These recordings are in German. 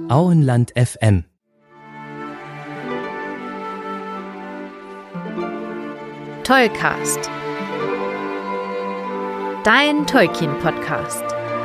Auenland FM. Tollcast. Dein Tolkien-Podcast.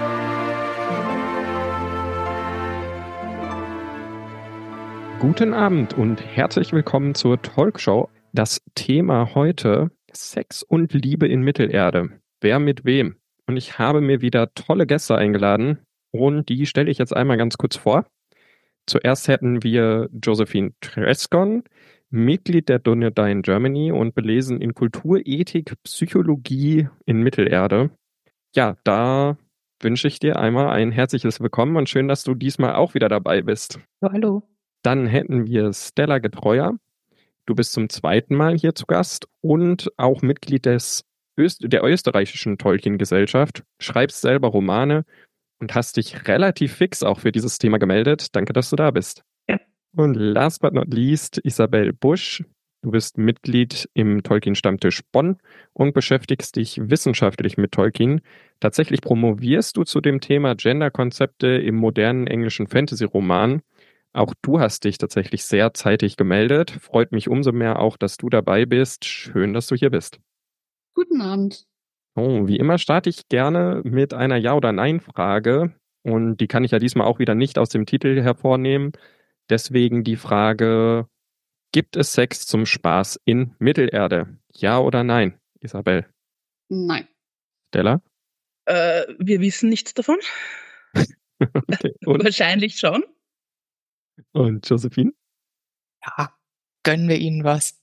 Guten Abend und herzlich willkommen zur Talkshow. Das Thema heute: Sex und Liebe in Mittelerde. Wer mit wem? Und ich habe mir wieder tolle Gäste eingeladen und die stelle ich jetzt einmal ganz kurz vor. Zuerst hätten wir Josephine Trescon, Mitglied der Dunedain Germany und belesen in Kultur, Ethik, Psychologie in Mittelerde. Ja, da wünsche ich dir einmal ein herzliches Willkommen und schön, dass du diesmal auch wieder dabei bist. Hallo. Dann hätten wir Stella Getreuer. Du bist zum zweiten Mal hier zu Gast und auch Mitglied der österreichischen Tolkien-Gesellschaft, schreibst selber Romane und hast dich relativ fix auch für dieses Thema gemeldet. Danke, dass du da bist. Ja. Und last but not least, Isabel Busch. Du bist Mitglied im Tolkien-Stammtisch Bonn und beschäftigst dich wissenschaftlich mit Tolkien. Tatsächlich promovierst du zu dem Thema Gender-Konzepte im modernen englischen Fantasy-Roman. Auch du hast dich tatsächlich sehr zeitig gemeldet. Freut mich umso mehr auch, dass du dabei bist. Schön, dass du hier bist. Guten Abend. Oh, wie immer starte ich gerne mit einer Ja- oder Nein-Frage. Und die kann ich ja diesmal auch wieder nicht aus dem Titel hervornehmen. Deswegen die Frage: Gibt es Sex zum Spaß in Mittelerde? Ja oder nein, Isabel? Nein. Stella? Wir wissen nichts davon. Okay. Und Wahrscheinlich schon. Josephine? Ja, gönnen wir ihnen was.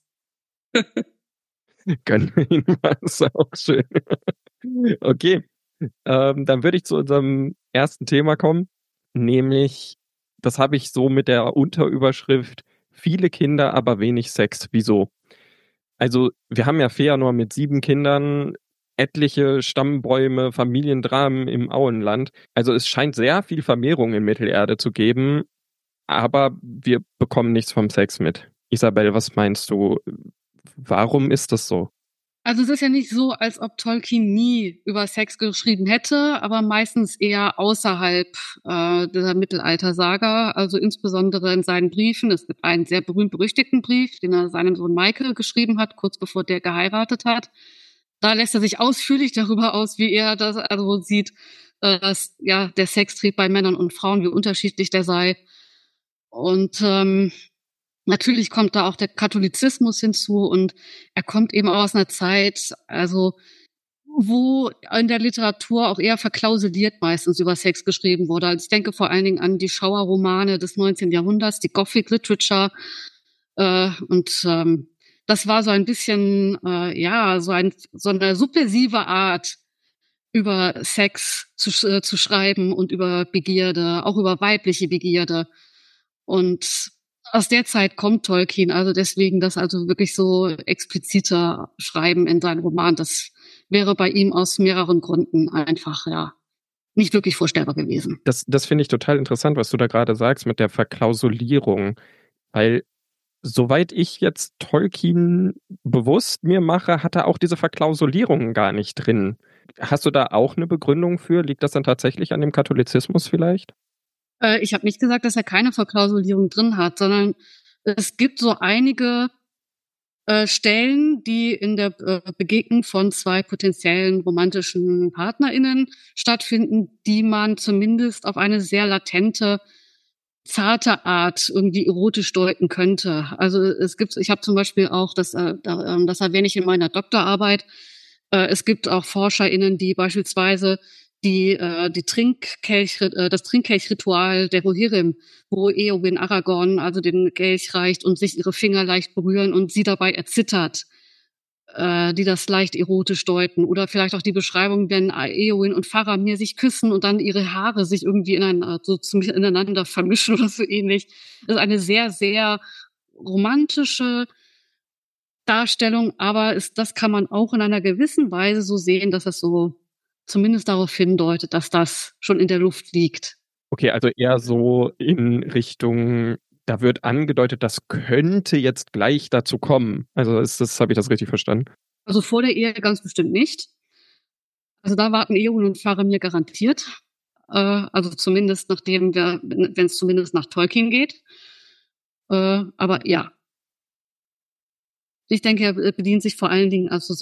Gönnen wir Ihnen was, auch schön. Okay, dann würde ich zu unserem ersten Thema kommen, nämlich, das habe ich so mit der Unterüberschrift: Viele Kinder, aber wenig Sex. Wieso? Also, wir haben ja Feanor mit 7 Kindern, etliche Stammbäume, Familiendramen im Auenland. Also es scheint sehr viel Vermehrung in Mittelerde zu geben, aber wir bekommen nichts vom Sex mit. Isabel, was meinst du? Warum ist das so? Also es ist ja nicht so, als ob Tolkien nie über Sex geschrieben hätte, aber meistens eher außerhalb der Mittelaltersaga, also insbesondere in seinen Briefen. Es gibt einen sehr berühmt-berüchtigten Brief, den er seinem Sohn Michael geschrieben hat, kurz bevor der geheiratet hat. Da lässt er sich ausführlich darüber aus, wie er das also sieht, dass ja der Sextrieb bei Männern und Frauen, wie unterschiedlich der sei. Und natürlich kommt da auch der Katholizismus hinzu und er kommt eben aus einer Zeit, also wo in der Literatur auch eher verklausuliert meistens über Sex geschrieben wurde. Also ich denke vor allen Dingen an die Schauerromane des 19. Jahrhunderts, die Gothic Literature, und das war so ein bisschen, so eine subversive Art, über Sex zu schreiben und über Begierde, auch über weibliche Begierde. Und aus der Zeit kommt Tolkien, also deswegen das also wirklich so expliziter Schreiben in seinem Roman, das wäre bei ihm aus mehreren Gründen einfach, ja, nicht wirklich vorstellbar gewesen. Das finde ich total interessant, was du da gerade sagst mit der Verklausulierung, weil soweit ich jetzt Tolkien bewusst mir mache, hat er auch diese Verklausulierungen gar nicht drin. Hast du da auch eine Begründung für? Liegt das dann tatsächlich an dem Katholizismus vielleicht? Ich habe nicht gesagt, dass er keine Verklausulierung drin hat, sondern es gibt so einige Stellen, die in der Begegnung von 2 potenziellen romantischen PartnerInnen stattfinden, die man zumindest auf eine sehr latente, zarte Art irgendwie erotisch deuten könnte. Also ich habe zum Beispiel auch, das erwähne ich in meiner Doktorarbeit, es gibt auch ForscherInnen, die beispielsweise das Trinkkelchritual der Rohirrim, wo Éowyn Aragorn also den Kelch reicht und sich ihre Finger leicht berühren und sie dabei erzittert, die das leicht erotisch deuten. Oder vielleicht auch die Beschreibung, wenn Éowyn und Faramir sich küssen und dann ihre Haare sich irgendwie ineinander vermischen oder so ähnlich. Das ist eine sehr, sehr romantische Darstellung, aber das kann man auch in einer gewissen Weise so sehen, dass es so zumindest darauf hindeutet, dass das schon in der Luft liegt. Okay, also eher so in Richtung, da wird angedeutet, das könnte jetzt gleich dazu kommen. Also habe ich das richtig verstanden? Also vor der Ehe ganz bestimmt nicht. Also da warten Éowyn und Faramir garantiert. also zumindest wenn es zumindest nach Tolkien geht. Aber ja, ich denke, er bedient sich vor allen Dingen also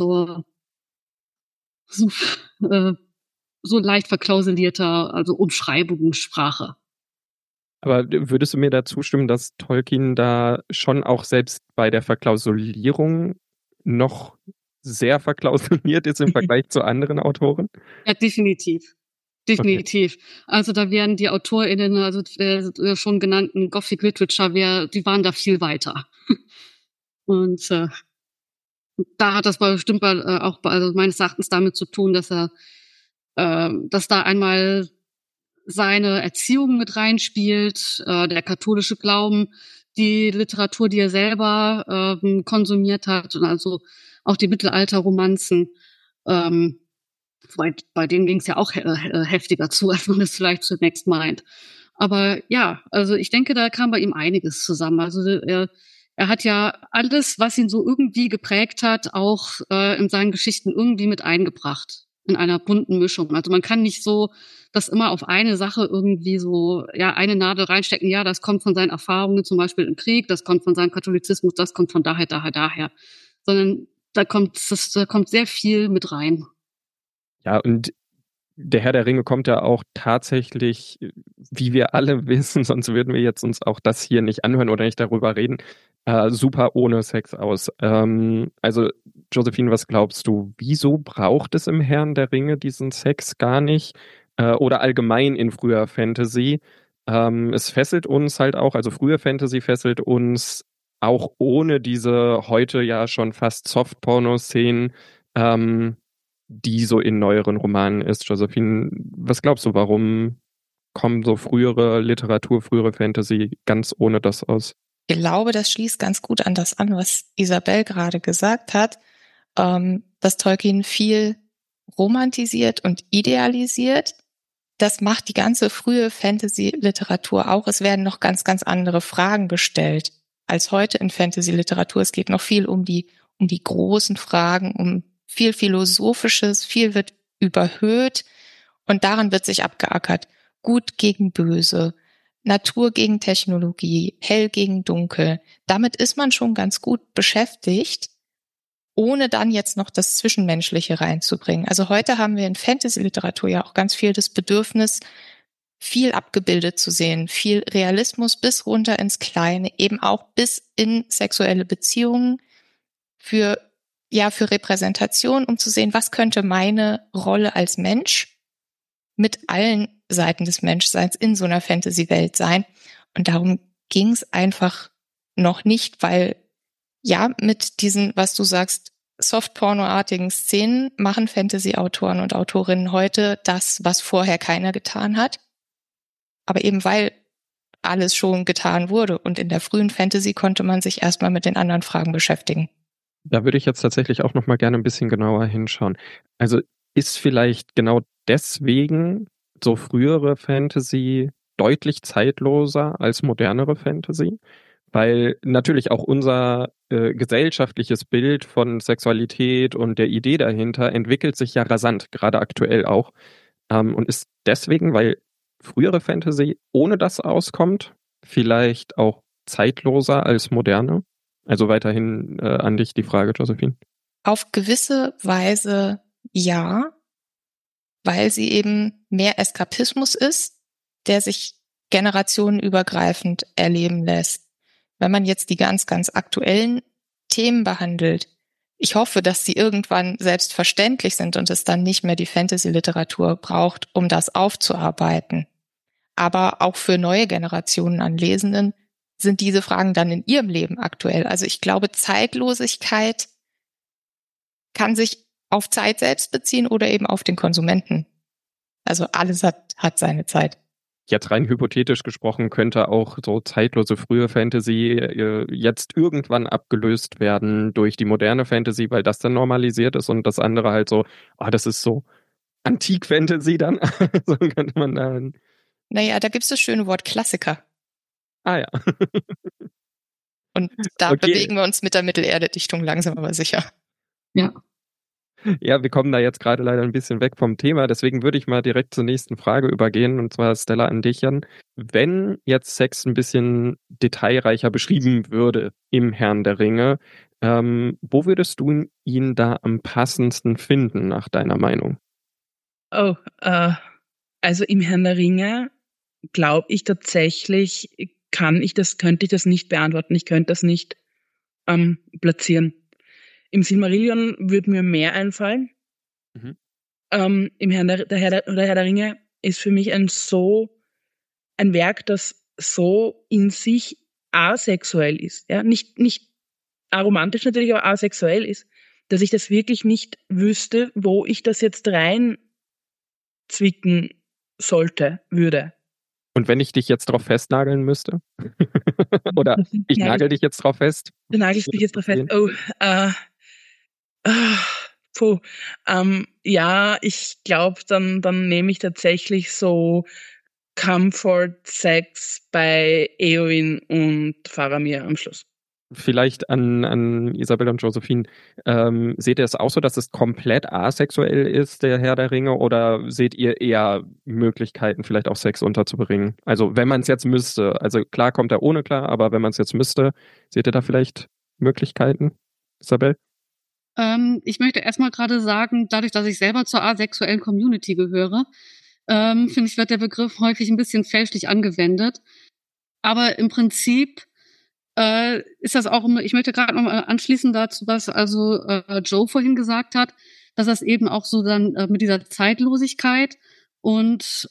so leicht verklausulierter, also Umschreibungssprache. Aber würdest du mir da zustimmen, dass Tolkien da schon auch selbst bei der Verklausulierung noch sehr verklausuliert ist im Vergleich zu anderen Autoren? Ja, definitiv. Definitiv. Okay. Also da werden die AutorInnen, also der schon genannten Gothic Literature, die waren da viel weiter. Und da hat das bestimmt auch also meines Erachtens damit zu tun, dass da einmal seine Erziehung mit reinspielt, der katholische Glauben, die Literatur, die er selber konsumiert hat, und also auch die Mittelalterromanzen, bei denen ging es ja auch heftiger zu, als man es vielleicht zunächst meint. Aber ja, also ich denke, da kam bei ihm einiges zusammen. Also er hat ja alles, was ihn so irgendwie geprägt hat, auch in seinen Geschichten irgendwie mit eingebracht. In einer bunten Mischung. Also man kann nicht so das immer auf eine Sache irgendwie so, ja, eine Nadel reinstecken. Ja, das kommt von seinen Erfahrungen zum Beispiel im Krieg, das kommt von seinem Katholizismus, das kommt von daher. Sondern da kommt sehr viel mit rein. Ja, und der Herr der Ringe kommt ja auch tatsächlich, wie wir alle wissen, sonst würden wir jetzt uns auch das hier nicht anhören oder nicht darüber reden, super ohne Sex aus. Also Josephine, was glaubst du, wieso braucht es im Herrn der Ringe diesen Sex gar nicht? Oder allgemein in früher Fantasy? Es fesselt uns halt auch, also früher Fantasy fesselt uns auch ohne diese heute ja schon fast Soft-Porno-Szenen, die so in neueren Romanen ist. Josephine, was glaubst du, warum kommen so frühere Literatur, frühere Fantasy ganz ohne das aus? Ich glaube, das schließt ganz gut an das an, was Isabel gerade gesagt hat, dass Tolkien viel romantisiert und idealisiert. Das macht die ganze frühe Fantasy-Literatur auch. Es werden noch ganz, ganz andere Fragen gestellt als heute in Fantasy-Literatur. Es geht noch viel um die großen Fragen, um viel Philosophisches, viel wird überhöht und daran wird sich abgeackert. Gut gegen Böse, Natur gegen Technologie, hell gegen dunkel. Damit ist man schon ganz gut beschäftigt, ohne dann jetzt noch das Zwischenmenschliche reinzubringen. Also heute haben wir in Fantasy-Literatur ja auch ganz viel das Bedürfnis, viel abgebildet zu sehen, viel Realismus bis runter ins Kleine, eben auch bis in sexuelle Beziehungen für Repräsentation, um zu sehen, was könnte meine Rolle als Mensch mit allen Seiten des Menschseins in so einer Fantasy-Welt sein. Und darum ging es einfach noch nicht, weil ja, mit diesen, was du sagst, Soft-Porno-artigen Szenen machen Fantasy-Autoren und Autorinnen heute das, was vorher keiner getan hat. Aber eben weil alles schon getan wurde und in der frühen Fantasy konnte man sich erstmal mit den anderen Fragen beschäftigen. Da würde ich jetzt tatsächlich auch noch mal gerne ein bisschen genauer hinschauen. Also ist vielleicht genau deswegen so frühere Fantasy deutlich zeitloser als modernere Fantasy? Weil natürlich auch unser gesellschaftliches Bild von Sexualität und der Idee dahinter entwickelt sich ja rasant, gerade aktuell auch. Und ist deswegen, weil frühere Fantasy ohne das auskommt, vielleicht auch zeitloser als moderne? Also weiterhin an dich die Frage, Josephine. Auf gewisse Weise ja, weil sie eben mehr Eskapismus ist, der sich generationenübergreifend erleben lässt. Wenn man jetzt die ganz, ganz aktuellen Themen behandelt, ich hoffe, dass sie irgendwann selbstverständlich sind und es dann nicht mehr die Fantasy-Literatur braucht, um das aufzuarbeiten. Aber auch für neue Generationen an Lesenden sind diese Fragen dann in ihrem Leben aktuell. Also ich glaube, Zeitlosigkeit kann sich auf Zeit selbst beziehen oder eben auf den Konsumenten. Also alles hat seine Zeit. Jetzt rein hypothetisch gesprochen könnte auch so zeitlose frühe Fantasy jetzt irgendwann abgelöst werden durch die moderne Fantasy, weil das dann normalisiert ist und das andere halt so, das ist so Antik-Fantasy dann. So könnte man dann. Naja, da gibt's das schöne Wort Klassiker. Ah ja. Und da bewegen wir uns mit der Mittelerde-Dichtung langsam aber sicher. Ja. Ja, wir kommen da jetzt gerade leider ein bisschen weg vom Thema, deswegen würde ich mal direkt zur nächsten Frage übergehen, und zwar Stella an dich, Jan. Wenn jetzt Sex ein bisschen detailreicher beschrieben würde im Herrn der Ringe, wo würdest du ihn da am passendsten finden, nach deiner Meinung? Oh, also im Herrn der Ringe glaube ich tatsächlich, könnte ich das nicht beantworten. Ich könnte das nicht platzieren. Im Silmarillion würde mir mehr einfallen. Mhm. Im Herr der Ringe ist für mich ein Werk, das so in sich asexuell ist. Ja? Nicht aromantisch natürlich, aber asexuell ist, dass ich das wirklich nicht wüsste, wo ich das jetzt rein zwicken würde. Und wenn ich dich jetzt drauf festnageln müsste? Oder ich nagel dich jetzt drauf fest? Du nagelst mich jetzt drauf fest. Oh, puh. Ja, ich glaube, dann nehme ich tatsächlich so Comfort Sex bei Eowyn und Faramir am Schluss. Vielleicht an Isabel und Josephine, seht ihr es auch so, dass es komplett asexuell ist, der Herr der Ringe, oder seht ihr eher Möglichkeiten, vielleicht auch Sex unterzubringen? Also wenn man es jetzt müsste, also klar kommt er ohne klar, aber wenn man es jetzt müsste, seht ihr da vielleicht Möglichkeiten, Isabel? Ich möchte erstmal gerade sagen, dadurch, dass ich selber zur asexuellen Community gehöre, finde ich, wird der Begriff häufig ein bisschen fälschlich angewendet. Aber im Prinzip ist das auch, ich möchte gerade noch mal anschließen dazu, was also Joe vorhin gesagt hat, dass das eben auch so dann mit dieser Zeitlosigkeit und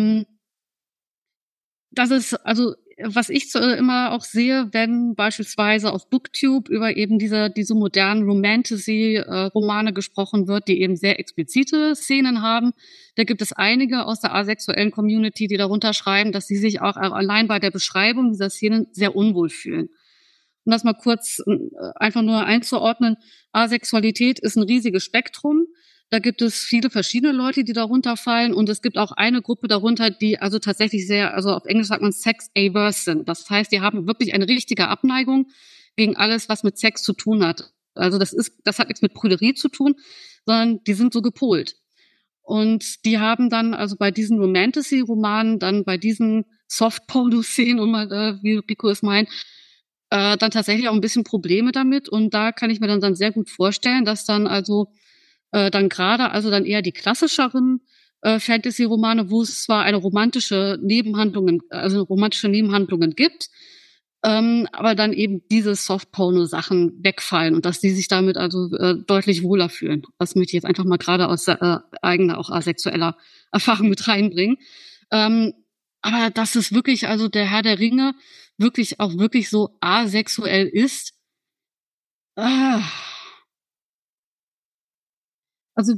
das ist, also was ich immer auch sehe, wenn beispielsweise auf Booktube über eben diese modernen Romantasy-Romane gesprochen wird, die eben sehr explizite Szenen haben, da gibt es einige aus der asexuellen Community, die darunter schreiben, dass sie sich auch allein bei der Beschreibung dieser Szenen sehr unwohl fühlen. Um das mal kurz einfach nur einzuordnen, Asexualität ist ein riesiges Spektrum. Da gibt es viele verschiedene Leute, die darunter fallen. Und es gibt auch eine Gruppe darunter, die also tatsächlich also auf Englisch sagt man sex-averse sind. Das heißt, die haben wirklich eine richtige Abneigung gegen alles, was mit Sex zu tun hat. Also das hat nichts mit Prüderie zu tun, sondern die sind so gepolt. Und die haben dann also bei diesen Romantasy-Romanen, dann bei diesen Soft-Porno-Szenen, wie Rico es meint, dann tatsächlich auch ein bisschen Probleme damit. Und da kann ich mir dann sehr gut vorstellen, dass dann also dann gerade also dann eher die klassischeren Fantasy-Romane, wo es zwar romantische Nebenhandlungen gibt, aber dann eben diese Soft-Porno-Sachen wegfallen und dass die sich damit also deutlich wohler fühlen. Das möchte ich jetzt einfach mal gerade aus eigener, auch asexueller Erfahrung mit reinbringen. Aber dass es wirklich, also der Herr der Ringe wirklich so asexuell ist, also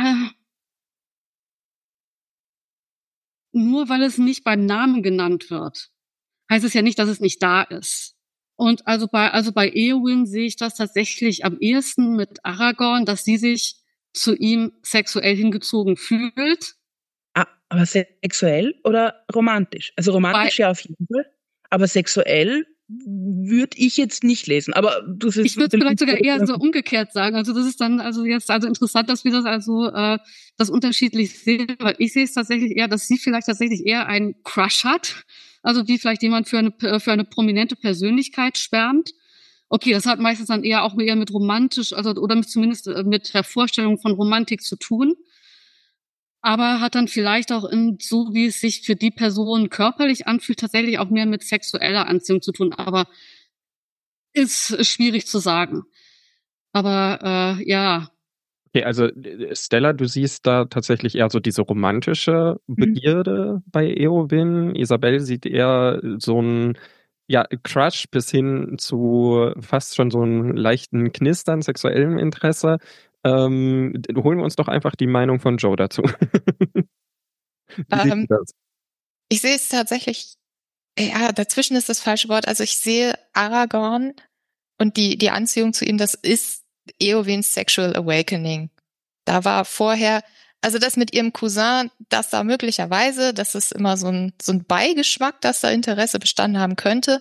nur weil es nicht beim Namen genannt wird, heißt es ja nicht, dass es nicht da ist. Und also bei Eowyn sehe ich das tatsächlich am ehesten mit Aragorn, dass sie sich zu ihm sexuell hingezogen fühlt. Aber sexuell oder romantisch? Also romantisch ja auf jeden Fall, aber sexuell würde ich jetzt nicht lesen. Aber ich würde es vielleicht sogar eher so umgekehrt sagen. Also das ist dann also jetzt also interessant, dass wir das also das unterschiedlich sehen, weil ich sehe es tatsächlich eher, dass sie vielleicht tatsächlich eher einen Crush hat, also wie vielleicht jemand für eine prominente Persönlichkeit schwärmt. Okay, das hat meistens dann eher auch eher mit romantisch, also oder zumindest mit der Vorstellung von Romantik zu tun. Aber hat dann vielleicht auch so wie es sich für die Person körperlich anfühlt, tatsächlich auch mehr mit sexueller Anziehung zu tun. Aber ist schwierig zu sagen. Aber ja. Okay, also Stella, du siehst da tatsächlich eher so diese romantische Begierde bei Eowyn. Isabel sieht eher so ein Crush bis hin zu fast schon so einen leichten Knistern, sexuellem Interesse. Holen wir uns doch einfach die Meinung von Joe dazu. Wie siehst du das? Ich sehe es tatsächlich, ja, dazwischen ist das falsche Wort. Also ich sehe Aragorn und die Anziehung zu ihm, das ist Eowyns Sexual Awakening. Da war vorher, also das mit ihrem Cousin, das da möglicherweise, das ist immer so ein Beigeschmack, dass da Interesse bestanden haben könnte.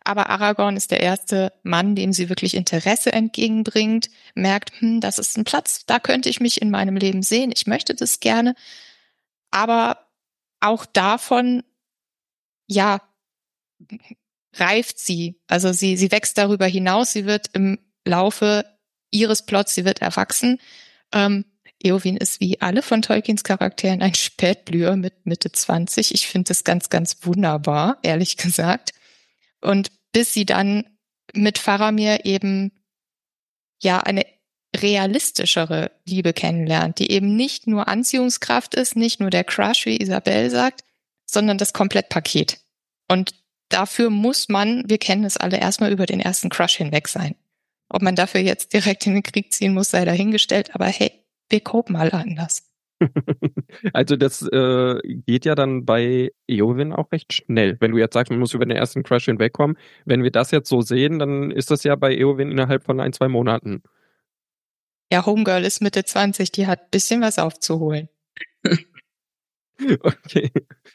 Aber Aragorn ist der erste Mann, dem sie wirklich Interesse entgegenbringt, merkt, das ist ein Platz, da könnte ich mich in meinem Leben sehen, ich möchte das gerne. Aber auch davon, ja, reift sie. Also sie wächst darüber hinaus, sie wird im Laufe ihres Plots, sie wird erwachsen. Éowyn ist wie alle von Tolkiens Charakteren ein Spätblüher mit Mitte 20. Ich finde das ganz, ganz wunderbar, ehrlich gesagt. Und bis sie dann mit Faramir eben ja eine realistischere Liebe kennenlernt, die eben nicht nur Anziehungskraft ist, nicht nur der Crush, wie Isabel sagt, sondern das Komplettpaket. Und dafür muss man, wir kennen es alle, erstmal über den ersten Crush hinweg sein. Ob man dafür jetzt direkt in den Krieg ziehen muss, sei dahingestellt, aber hey, wir kopen alle anders. Also das geht ja dann bei Éowyn auch recht schnell. Wenn du jetzt sagst, man muss über den ersten Crush hinwegkommen, wenn wir das jetzt so sehen, dann ist das ja bei Éowyn innerhalb von 1-2 Monaten. Ja, Homegirl ist Mitte 20, die hat ein bisschen was aufzuholen. Okay.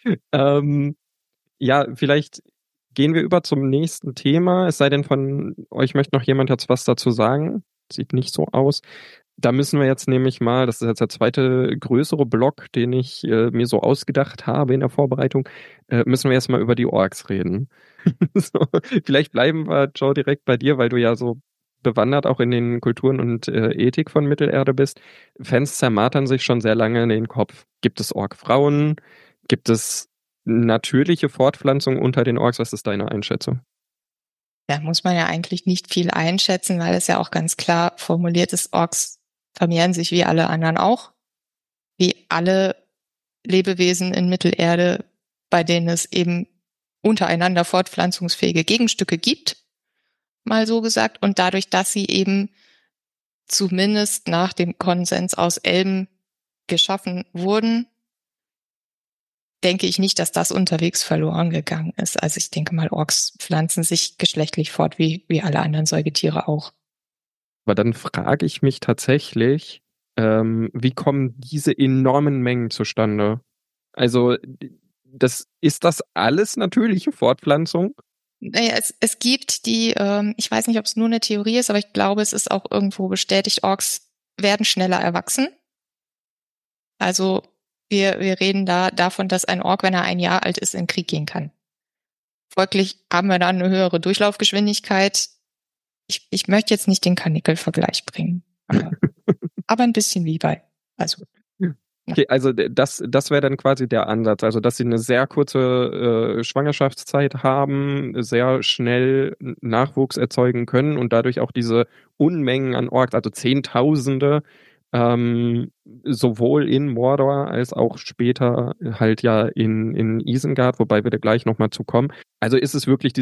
Ja, vielleicht gehen wir über zum nächsten Thema. Es sei denn, von euch möchte noch jemand jetzt was dazu sagen. Sieht nicht so aus. Da müssen wir jetzt nämlich mal, das ist jetzt der zweite größere Block, den ich mir so ausgedacht habe in der Vorbereitung, müssen wir jetzt mal über die Orks reden. So, vielleicht bleiben wir, Joe, direkt bei dir, weil du ja so bewandert auch in den Kulturen und Ethik von Mittelerde bist. Fans zermartern sich schon sehr lange in den Kopf. Gibt es Orkfrauen? Gibt es natürliche Fortpflanzung unter den Orks? Was ist deine Einschätzung? Da muss man ja eigentlich nicht viel einschätzen, weil es ja auch ganz klar formuliert ist, Orks vermehren sich wie alle anderen auch. Wie alle Lebewesen in Mittelerde, bei denen es eben untereinander fortpflanzungsfähige Gegenstücke gibt, mal so gesagt. Und dadurch, dass sie eben zumindest nach dem Konsens aus Elben geschaffen wurden, denke ich nicht, dass das unterwegs verloren gegangen ist. Also ich denke mal, Orks pflanzen sich geschlechtlich fort, wie alle anderen Säugetiere auch. Aber dann frage ich mich tatsächlich, wie kommen diese enormen Mengen zustande? Also, ist das alles natürliche Fortpflanzung? Naja, es gibt die, ich weiß nicht, ob es nur eine Theorie ist, aber ich glaube, es ist auch irgendwo bestätigt, Orks werden schneller erwachsen. Also wir reden da davon, dass ein Ork, wenn er 1 Jahr alt ist, in den Krieg gehen kann. Folglich haben wir dann eine höhere Durchlaufgeschwindigkeit. Ich möchte jetzt nicht den Karnickel-Vergleich bringen, aber ein bisschen wie bei. Also. Okay, also das wäre dann quasi der Ansatz, also dass sie eine sehr kurze Schwangerschaftszeit haben, sehr schnell Nachwuchs erzeugen können und dadurch auch diese Unmengen an Orks, also Zehntausende, sowohl in Mordor als auch später halt ja in Isengard, wobei wir da gleich nochmal zu kommen. Also ist es wirklich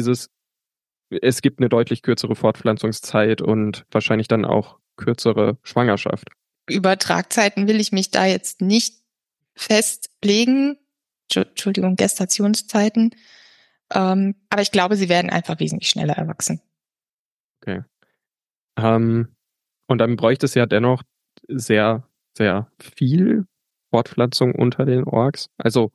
es gibt eine deutlich kürzere Fortpflanzungszeit und wahrscheinlich dann auch kürzere Schwangerschaft. Über Tragzeiten will ich mich da jetzt nicht festlegen. Entschuldigung, Gestationszeiten. Aber ich glaube, sie werden einfach wesentlich schneller erwachsen. Okay. Und dann bräuchte es ja dennoch sehr, sehr viel Fortpflanzung unter den Orks. Also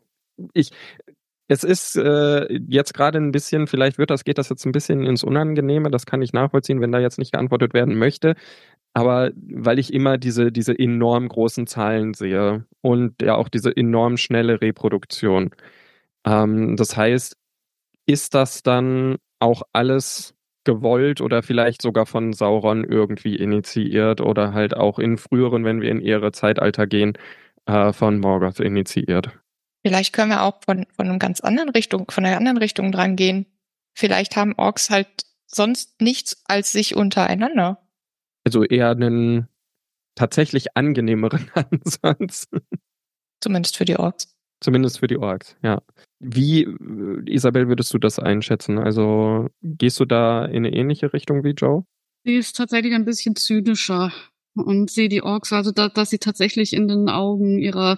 es ist jetzt gerade ein bisschen, vielleicht geht das jetzt ein bisschen ins Unangenehme, das kann ich nachvollziehen, wenn da jetzt nicht geantwortet werden möchte. Aber weil ich immer diese enorm großen Zahlen sehe und ja auch diese enorm schnelle Reproduktion. Das heißt, ist das dann auch alles gewollt oder vielleicht sogar von Sauron irgendwie initiiert oder halt auch in früheren, wenn wir in ihre Zeitalter gehen, von Morgoth initiiert? Vielleicht können wir auch von einer anderen Richtung dran gehen. Vielleicht haben Orks halt sonst nichts als sich untereinander. Also eher einen tatsächlich angenehmeren Ansatz. Zumindest für die Orks. Zumindest für die Orks, ja. Wie, Isabel, würdest du das einschätzen? Also gehst du da in eine ähnliche Richtung wie Joe? Sie ist tatsächlich ein bisschen zynischer und sehe die Orks, also dass sie tatsächlich in den Augen ihrer,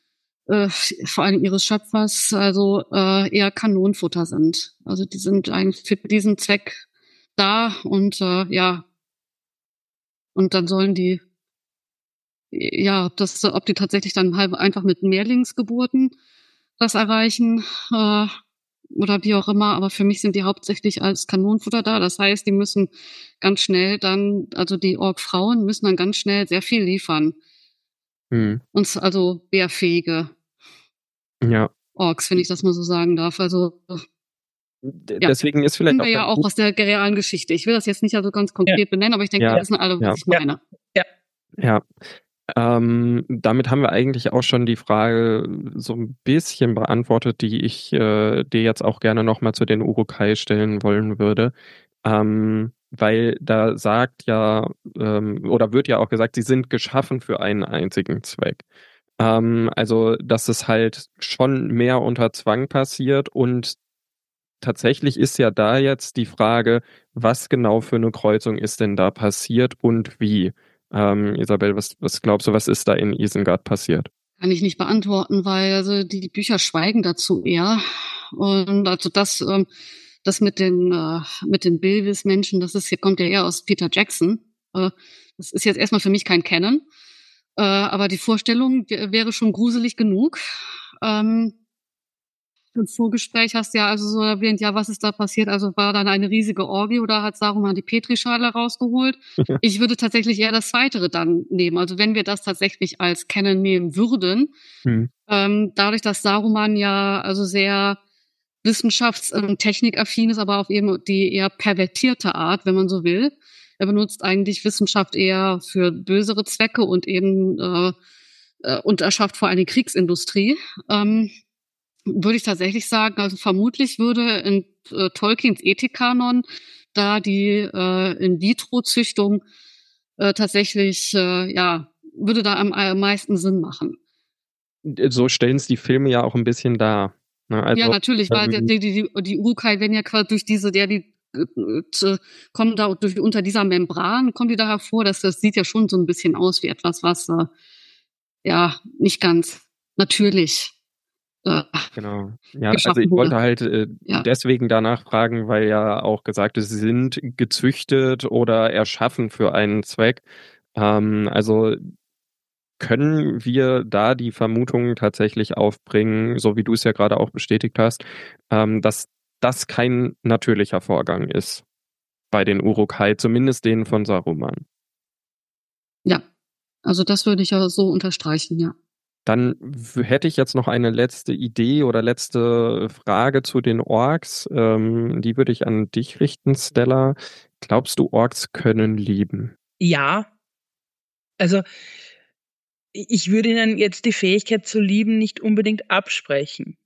vor allem ihres Schöpfers, also eher Kanonenfutter sind. Also die sind eigentlich für diesen Zweck da und ja. Und dann sollen die, ja, ob die tatsächlich dann halt einfach mit Mehrlingsgeburten das erreichen, oder wie auch immer, aber für mich sind die hauptsächlich als Kanonenfutter da. Das heißt, die müssen ganz schnell dann, also die Ork-Frauen müssen dann ganz schnell sehr viel liefern. Und also wehrfähige Orks, wenn ich das mal so sagen darf. Also deswegen ist vielleicht auch ja auch aus der realen Geschichte. Ich will das jetzt nicht also ganz konkret benennen, aber ich denke, wir wissen alle, was ich meine. Ja. Damit haben wir eigentlich auch schon die Frage so ein bisschen beantwortet, die ich dir jetzt auch gerne nochmal zu den Uruk-hai stellen wollen würde. Weil da sagt ja, oder wird ja auch gesagt, sie sind geschaffen für einen einzigen Zweck. Also, dass es halt schon mehr unter Zwang passiert und tatsächlich ist ja da jetzt die Frage, was genau für eine Kreuzung ist denn da passiert und wie? Isabel, was glaubst du, was ist da in Isengard passiert? Kann ich nicht beantworten, weil also die Bücher schweigen dazu eher. Und also das mit den Bilvis-Menschen, kommt ja eher aus Peter Jackson. Das ist jetzt erstmal für mich kein Canon. Aber die Vorstellung wäre schon gruselig genug. Im Vorgespräch hast du ja also so erwähnt, ja, was ist da passiert? Also war dann eine riesige Orgie oder hat Saruman die Petrischale rausgeholt? Ich würde tatsächlich eher das Zweitere dann nehmen. Also wenn wir das tatsächlich als Canon nehmen würden, dadurch, dass Saruman ja also sehr wissenschafts- und technikaffin ist, aber auf eben die eher pervertierte Art, wenn man so will. Er benutzt eigentlich Wissenschaft eher für bösere Zwecke und eben und erschafft vor allem die Kriegsindustrie. Würde ich tatsächlich sagen, also vermutlich würde in Tolkiens Ethikkanon da die In-vitro-Züchtung tatsächlich, würde da am meisten Sinn machen. So stellen es die Filme ja auch ein bisschen dar. Ne? Also, ja, natürlich, weil die Uruk-hai werden ja quasi durch diese, kommen da durch unter dieser Membran, kommen die da hervor, das sieht ja schon so ein bisschen aus wie etwas, was nicht ganz natürlich genau. Ja, also ich wollte halt deswegen danach fragen, weil ja auch gesagt ist, sie sind gezüchtet oder erschaffen für einen Zweck. Also können wir da die Vermutung tatsächlich aufbringen, so wie du es ja gerade auch bestätigt hast, dass das kein natürlicher Vorgang ist bei den Uruk-hai, zumindest denen von Saruman. Ja, also das würde ich ja so unterstreichen, ja. Dann hätte ich jetzt noch eine letzte Idee oder letzte Frage zu den Orks. Die würde ich an dich richten, Stella. Glaubst du, Orks können lieben? Ja. Also ich würde ihnen jetzt die Fähigkeit zu lieben nicht unbedingt absprechen.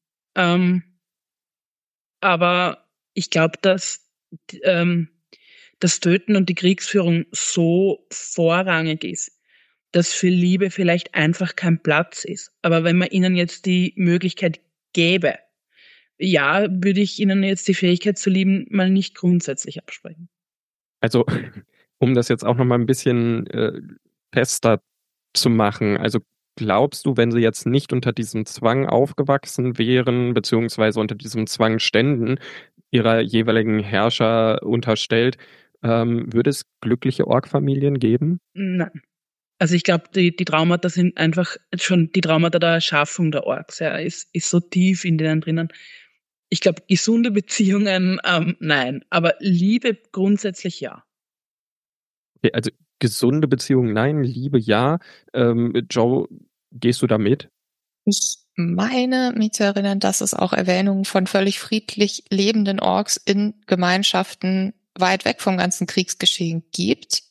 Aber ich glaube, dass das Töten und die Kriegsführung so vorrangig ist, dass für Liebe vielleicht einfach kein Platz ist. Aber wenn man ihnen jetzt die Möglichkeit gäbe, ja, würde ich ihnen jetzt die Fähigkeit zu lieben mal nicht grundsätzlich absprechen. Also, um das jetzt auch noch mal ein bisschen fester zu machen, also glaubst du, wenn sie jetzt nicht unter diesem Zwang aufgewachsen wären, beziehungsweise unter diesem Zwang ständen, ihrer jeweiligen Herrscher unterstellt, würde es glückliche Ork-Familien geben? Nein. Also ich glaube, die Traumata sind einfach schon die Traumata der Erschaffung der Orks. Ja, ist so tief in denen drinnen. Ich glaube, gesunde Beziehungen, nein. Aber Liebe grundsätzlich ja. Okay, also gesunde Beziehungen nein, Liebe ja. Joe, gehst du da mit? Ich meine, mich zu erinnern, dass es auch Erwähnungen von völlig friedlich lebenden Orks in Gemeinschaften weit weg vom ganzen Kriegsgeschehen gibt.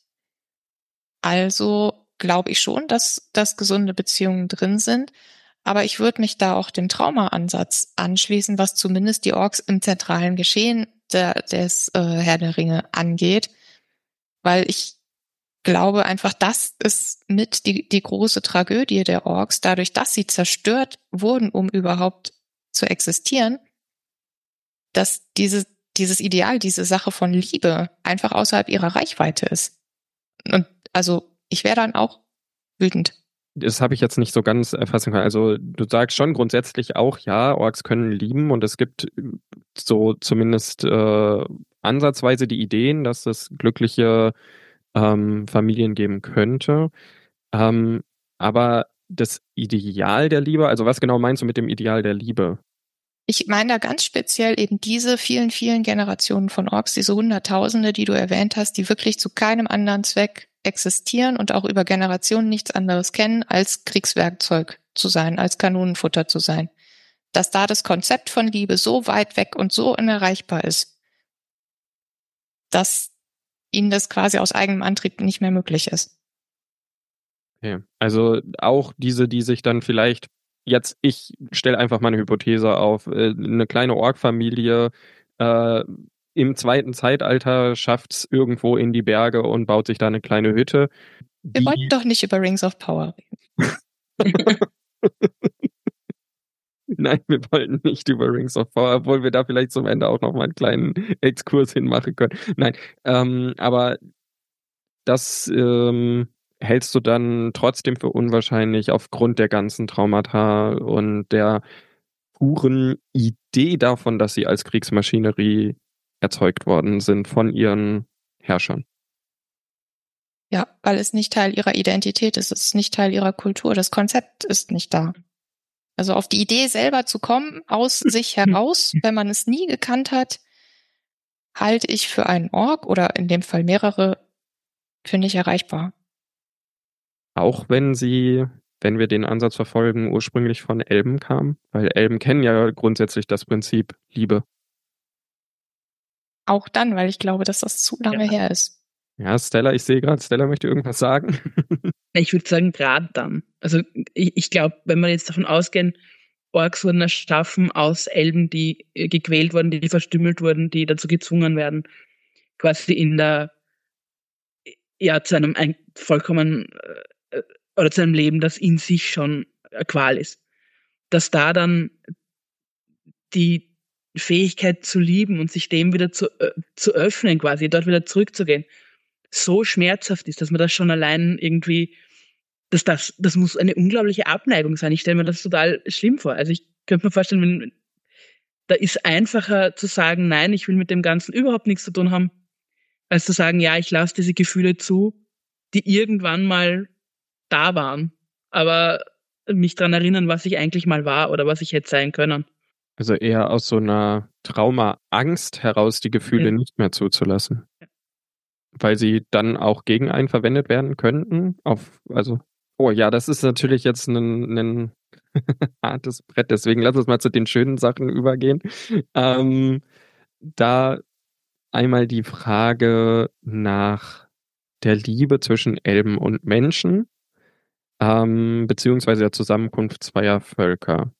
Also glaube ich schon, dass gesunde Beziehungen drin sind. Aber ich würde mich da auch dem Trauma-Ansatz anschließen, was zumindest die Orks im zentralen Geschehen des Herr der Ringe angeht. Weil ich glaube einfach, das ist mit die große Tragödie der Orks, dadurch, dass sie zerstört wurden, um überhaupt zu existieren, dass dieses Ideal, diese Sache von Liebe einfach außerhalb ihrer Reichweite ist. Und also ich wäre dann auch wütend. Das habe ich jetzt nicht so ganz erfassen können. Also du sagst schon grundsätzlich auch, ja, Orks können lieben und es gibt so zumindest ansatzweise die Ideen, dass es glückliche Familien geben könnte. Aber das Ideal der Liebe, also was genau meinst du mit dem Ideal der Liebe? Ich meine da ganz speziell eben diese vielen, vielen Generationen von Orks, diese Hunderttausende, die du erwähnt hast, die wirklich zu keinem anderen Zweck existieren und auch über Generationen nichts anderes kennen, als Kriegswerkzeug zu sein, als Kanonenfutter zu sein. Dass da das Konzept von Liebe so weit weg und so unerreichbar ist, dass ihnen das quasi aus eigenem Antrieb nicht mehr möglich ist. Okay. Also auch diese, die sich dann vielleicht jetzt, ich stelle einfach mal eine Hypothese auf, eine kleine Ork-Familie im zweiten Zeitalter schafft es irgendwo in die Berge und baut sich da eine kleine Hütte. Wir wollten doch nicht über Rings of Power reden. Nein, wir wollten nicht über Rings of Power, obwohl wir da vielleicht zum Ende auch noch mal einen kleinen Exkurs hinmachen können. Nein, aber das hältst du dann trotzdem für unwahrscheinlich aufgrund der ganzen Traumata und der puren Idee davon, dass sie als Kriegsmaschinerie erzeugt worden sind von ihren Herrschern. Ja, weil es nicht Teil ihrer Identität ist, es ist nicht Teil ihrer Kultur, das Konzept ist nicht da. Also auf die Idee selber zu kommen, aus sich heraus, wenn man es nie gekannt hat, halte ich für einen Ork oder in dem Fall mehrere für nicht erreichbar. Auch wenn wir den Ansatz verfolgen, ursprünglich von Elben kamen, weil Elben kennen ja grundsätzlich das Prinzip Liebe. Auch dann, weil ich glaube, dass das zu lange her ist. Ja, Stella, ich sehe gerade, Stella möchte irgendwas sagen. Ich würde sagen, gerade dann. Also ich glaube, wenn wir jetzt davon ausgehen, Orks wurden erschaffen aus Elben, die gequält wurden, die verstümmelt wurden, die dazu gezwungen werden, quasi zu einem vollkommen oder zu einem Leben, das in sich schon eine Qual ist. Dass da dann die Fähigkeit zu lieben und sich dem wieder zu öffnen, quasi, dort wieder zurückzugehen, so schmerzhaft ist, dass man das schon allein irgendwie, das muss eine unglaubliche Abneigung sein. Ich stelle mir das total schlimm vor. Also ich könnte mir vorstellen, da ist einfacher zu sagen, nein, ich will mit dem Ganzen überhaupt nichts zu tun haben, als zu sagen, ja, ich lasse diese Gefühle zu, die irgendwann mal da waren, aber mich daran erinnern, was ich eigentlich mal war oder was ich hätte sein können. Also eher aus so einer Trauma-Angst heraus, die Gefühle nicht mehr zuzulassen. Ja. Weil sie dann auch gegen einen verwendet werden könnten. Oh ja, das ist natürlich jetzt ein hartes Brett, deswegen lass uns mal zu den schönen Sachen übergehen. Da einmal die Frage nach der Liebe zwischen Elben und Menschen, beziehungsweise der Zusammenkunft zweier Völker.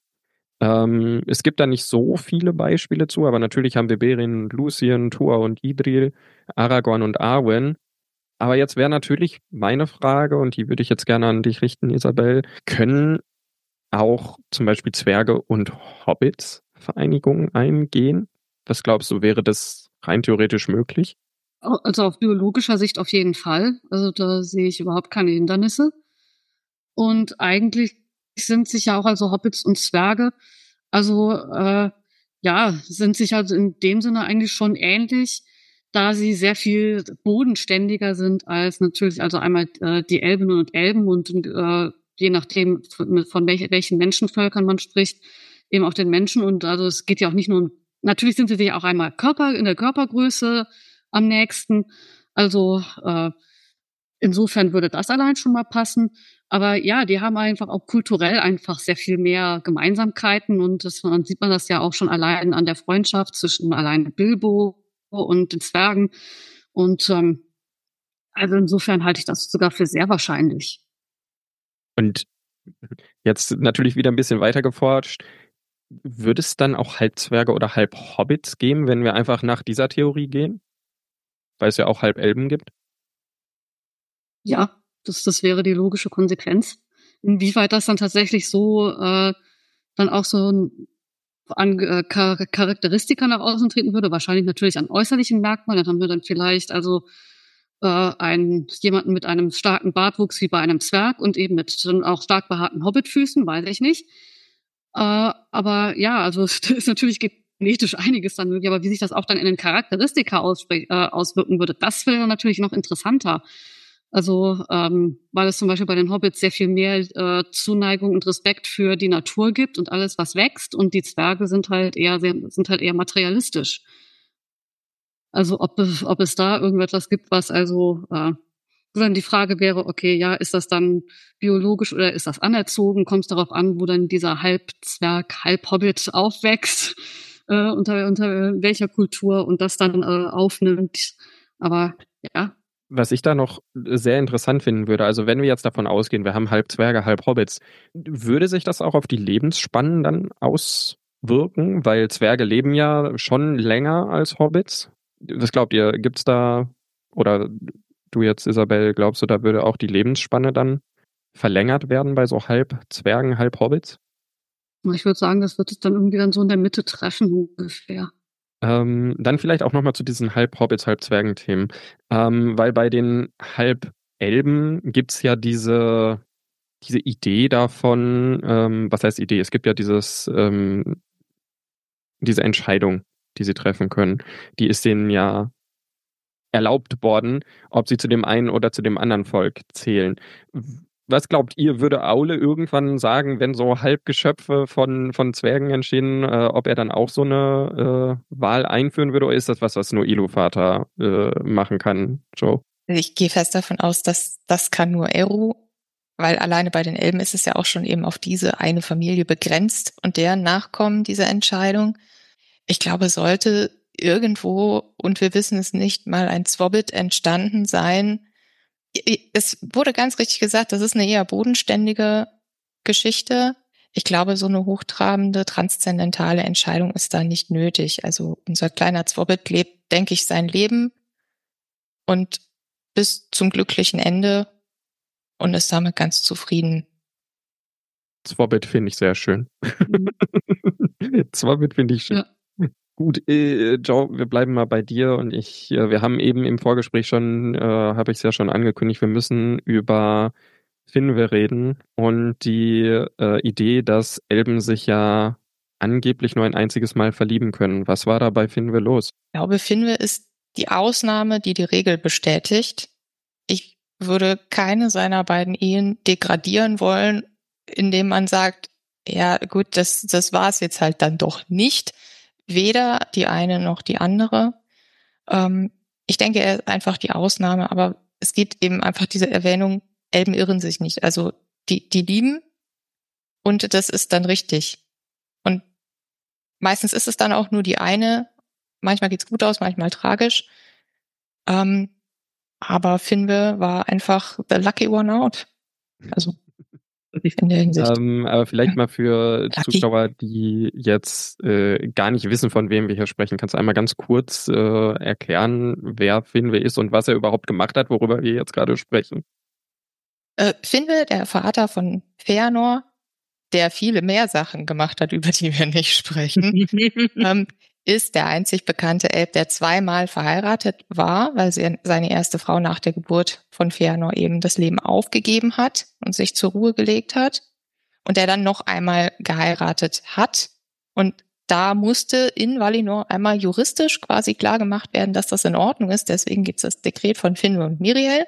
Es gibt da nicht so viele Beispiele zu, aber natürlich haben wir Beren, Lúthien, Tuatha und Idril, Aragorn und Arwen. Aber jetzt wäre natürlich meine Frage, und die würde ich jetzt gerne an dich richten, Isabel, können auch zum Beispiel Zwerge und Hobbits Vereinigungen eingehen? Was glaubst du, wäre das rein theoretisch möglich? Also auf biologischer Sicht auf jeden Fall. Also da sehe ich überhaupt keine Hindernisse. Und eigentlich sind sich ja auch also Hobbits und Zwerge, also sind sich also in dem Sinne eigentlich schon ähnlich, da sie sehr viel bodenständiger sind als natürlich also einmal die Elbinnen und Elben und je nachdem von welchen Menschenvölkern man spricht, eben auch den Menschen. Und also es geht ja auch nicht nur um, natürlich sind sie sich auch einmal in der Körpergröße am nächsten. Also insofern würde das allein schon mal passen. Aber ja, die haben einfach auch kulturell einfach sehr viel mehr Gemeinsamkeiten und dann sieht man das ja auch schon allein an der Freundschaft zwischen allein Bilbo und den Zwergen. Und also insofern halte ich das sogar für sehr wahrscheinlich. Und jetzt natürlich wieder ein bisschen weiter geforscht. Würde es dann auch Halbzwerge oder Halbhobbits geben, wenn wir einfach nach dieser Theorie gehen? Weil es ja auch Halbelben gibt? Ja, das wäre die logische Konsequenz. Inwieweit das dann tatsächlich so dann auch so an Charakteristika nach außen treten würde, wahrscheinlich natürlich an äußerlichen Merkmalen. Dann haben wir dann vielleicht also jemanden mit einem starken Bartwuchs wie bei einem Zwerg und eben mit auch stark behaarten Hobbitfüßen, weiß ich nicht. Aber ja, also es ist natürlich genetisch einiges dann möglich, aber wie sich das auch dann in den Charakteristika auswirken würde, das wäre natürlich noch interessanter. Also, weil es zum Beispiel bei den Hobbits sehr viel mehr Zuneigung und Respekt für die Natur gibt und alles, was wächst. Und die Zwerge sind halt eher materialistisch. Also ob es da irgendetwas gibt, was also dann die Frage wäre, okay, ja, ist das dann biologisch oder ist das anerzogen? Kommt es darauf an, wo dann dieser Halbzwerg, Halbhobbit aufwächst, unter welcher Kultur und das dann aufnimmt. Aber ja. Was ich da noch sehr interessant finden würde, also wenn wir jetzt davon ausgehen, wir haben halb Zwerge, halb Hobbits, würde sich das auch auf die Lebensspannen dann auswirken? Weil Zwerge leben ja schon länger als Hobbits. Was glaubt ihr, gibt's da, oder du jetzt, Isabel, glaubst du, da würde auch die Lebensspanne dann verlängert werden bei so halb Zwergen, halb Hobbits? Ich würde sagen, das wird es dann irgendwie dann so in der Mitte treffen ungefähr. Dann vielleicht auch nochmal zu diesen Halb-Hobbits, Halb-Zwergen-Themen. Weil bei den Halb-Elben gibt's ja diese Idee davon, was heißt Idee? Es gibt ja diese Entscheidung, die sie treffen können. Die ist denen ja erlaubt worden, ob sie zu dem einen oder zu dem anderen Volk zählen. Was glaubt ihr, würde Aule irgendwann sagen, wenn so Halbgeschöpfe von Zwergen entstehen, ob er dann auch so eine Wahl einführen würde, oder ist das was nur Iluvatar machen kann, Joe? Ich gehe fest davon aus, dass das kann nur Eru, weil alleine bei den Elben ist es ja auch schon eben auf diese eine Familie begrenzt und deren Nachkommen diese Entscheidung. Ich glaube, sollte irgendwo, und wir wissen es nicht, mal ein Zwobbit entstanden sein. Es wurde ganz richtig gesagt, das ist eine eher bodenständige Geschichte. Ich glaube, so eine hochtrabende, transzendentale Entscheidung ist da nicht nötig. Also unser kleiner Zwobbit lebt, denke ich, sein Leben und bis zum glücklichen Ende und ist damit ganz zufrieden. Zwobbit finde ich sehr schön. Zwobbit finde ich schön. Ja. Gut, Joe, wir bleiben mal bei dir und wir haben eben im Vorgespräch schon, habe ich es ja schon angekündigt, wir müssen über Finwë reden und die Idee, dass Elben sich ja angeblich nur ein einziges Mal verlieben können. Was war da bei Finwë los? Ich glaube, Finwë ist die Ausnahme, die die Regel bestätigt. Ich würde keine seiner beiden Ehen degradieren wollen, indem man sagt, ja gut, das war es jetzt halt dann doch nicht. Weder die eine noch die andere. Ich denke, er ist einfach die Ausnahme, aber es gibt eben einfach diese Erwähnung, Elben irren sich nicht. Also die lieben und das ist dann richtig. Und meistens ist es dann auch nur die eine. Manchmal geht's gut aus, manchmal tragisch. Aber Finwë war einfach the lucky one out. Also in der Hinsicht. Aber vielleicht mal für Zuschauer, die jetzt gar nicht wissen, von wem wir hier sprechen, kannst du einmal ganz kurz erklären, wer Finwë ist und was er überhaupt gemacht hat, worüber wir jetzt gerade sprechen? Finwë, der Vater von Fëanor, der viele mehr Sachen gemacht hat, über die wir nicht sprechen, ist der einzig bekannte Elb, der zweimal verheiratet war, weil seine erste Frau nach der Geburt von Fëanor eben das Leben aufgegeben hat und sich zur Ruhe gelegt hat und der dann noch einmal geheiratet hat. Und da musste in Valinor einmal juristisch quasi klar gemacht werden, dass das in Ordnung ist. Deswegen gibt es das Dekret von Finwë und Miriel,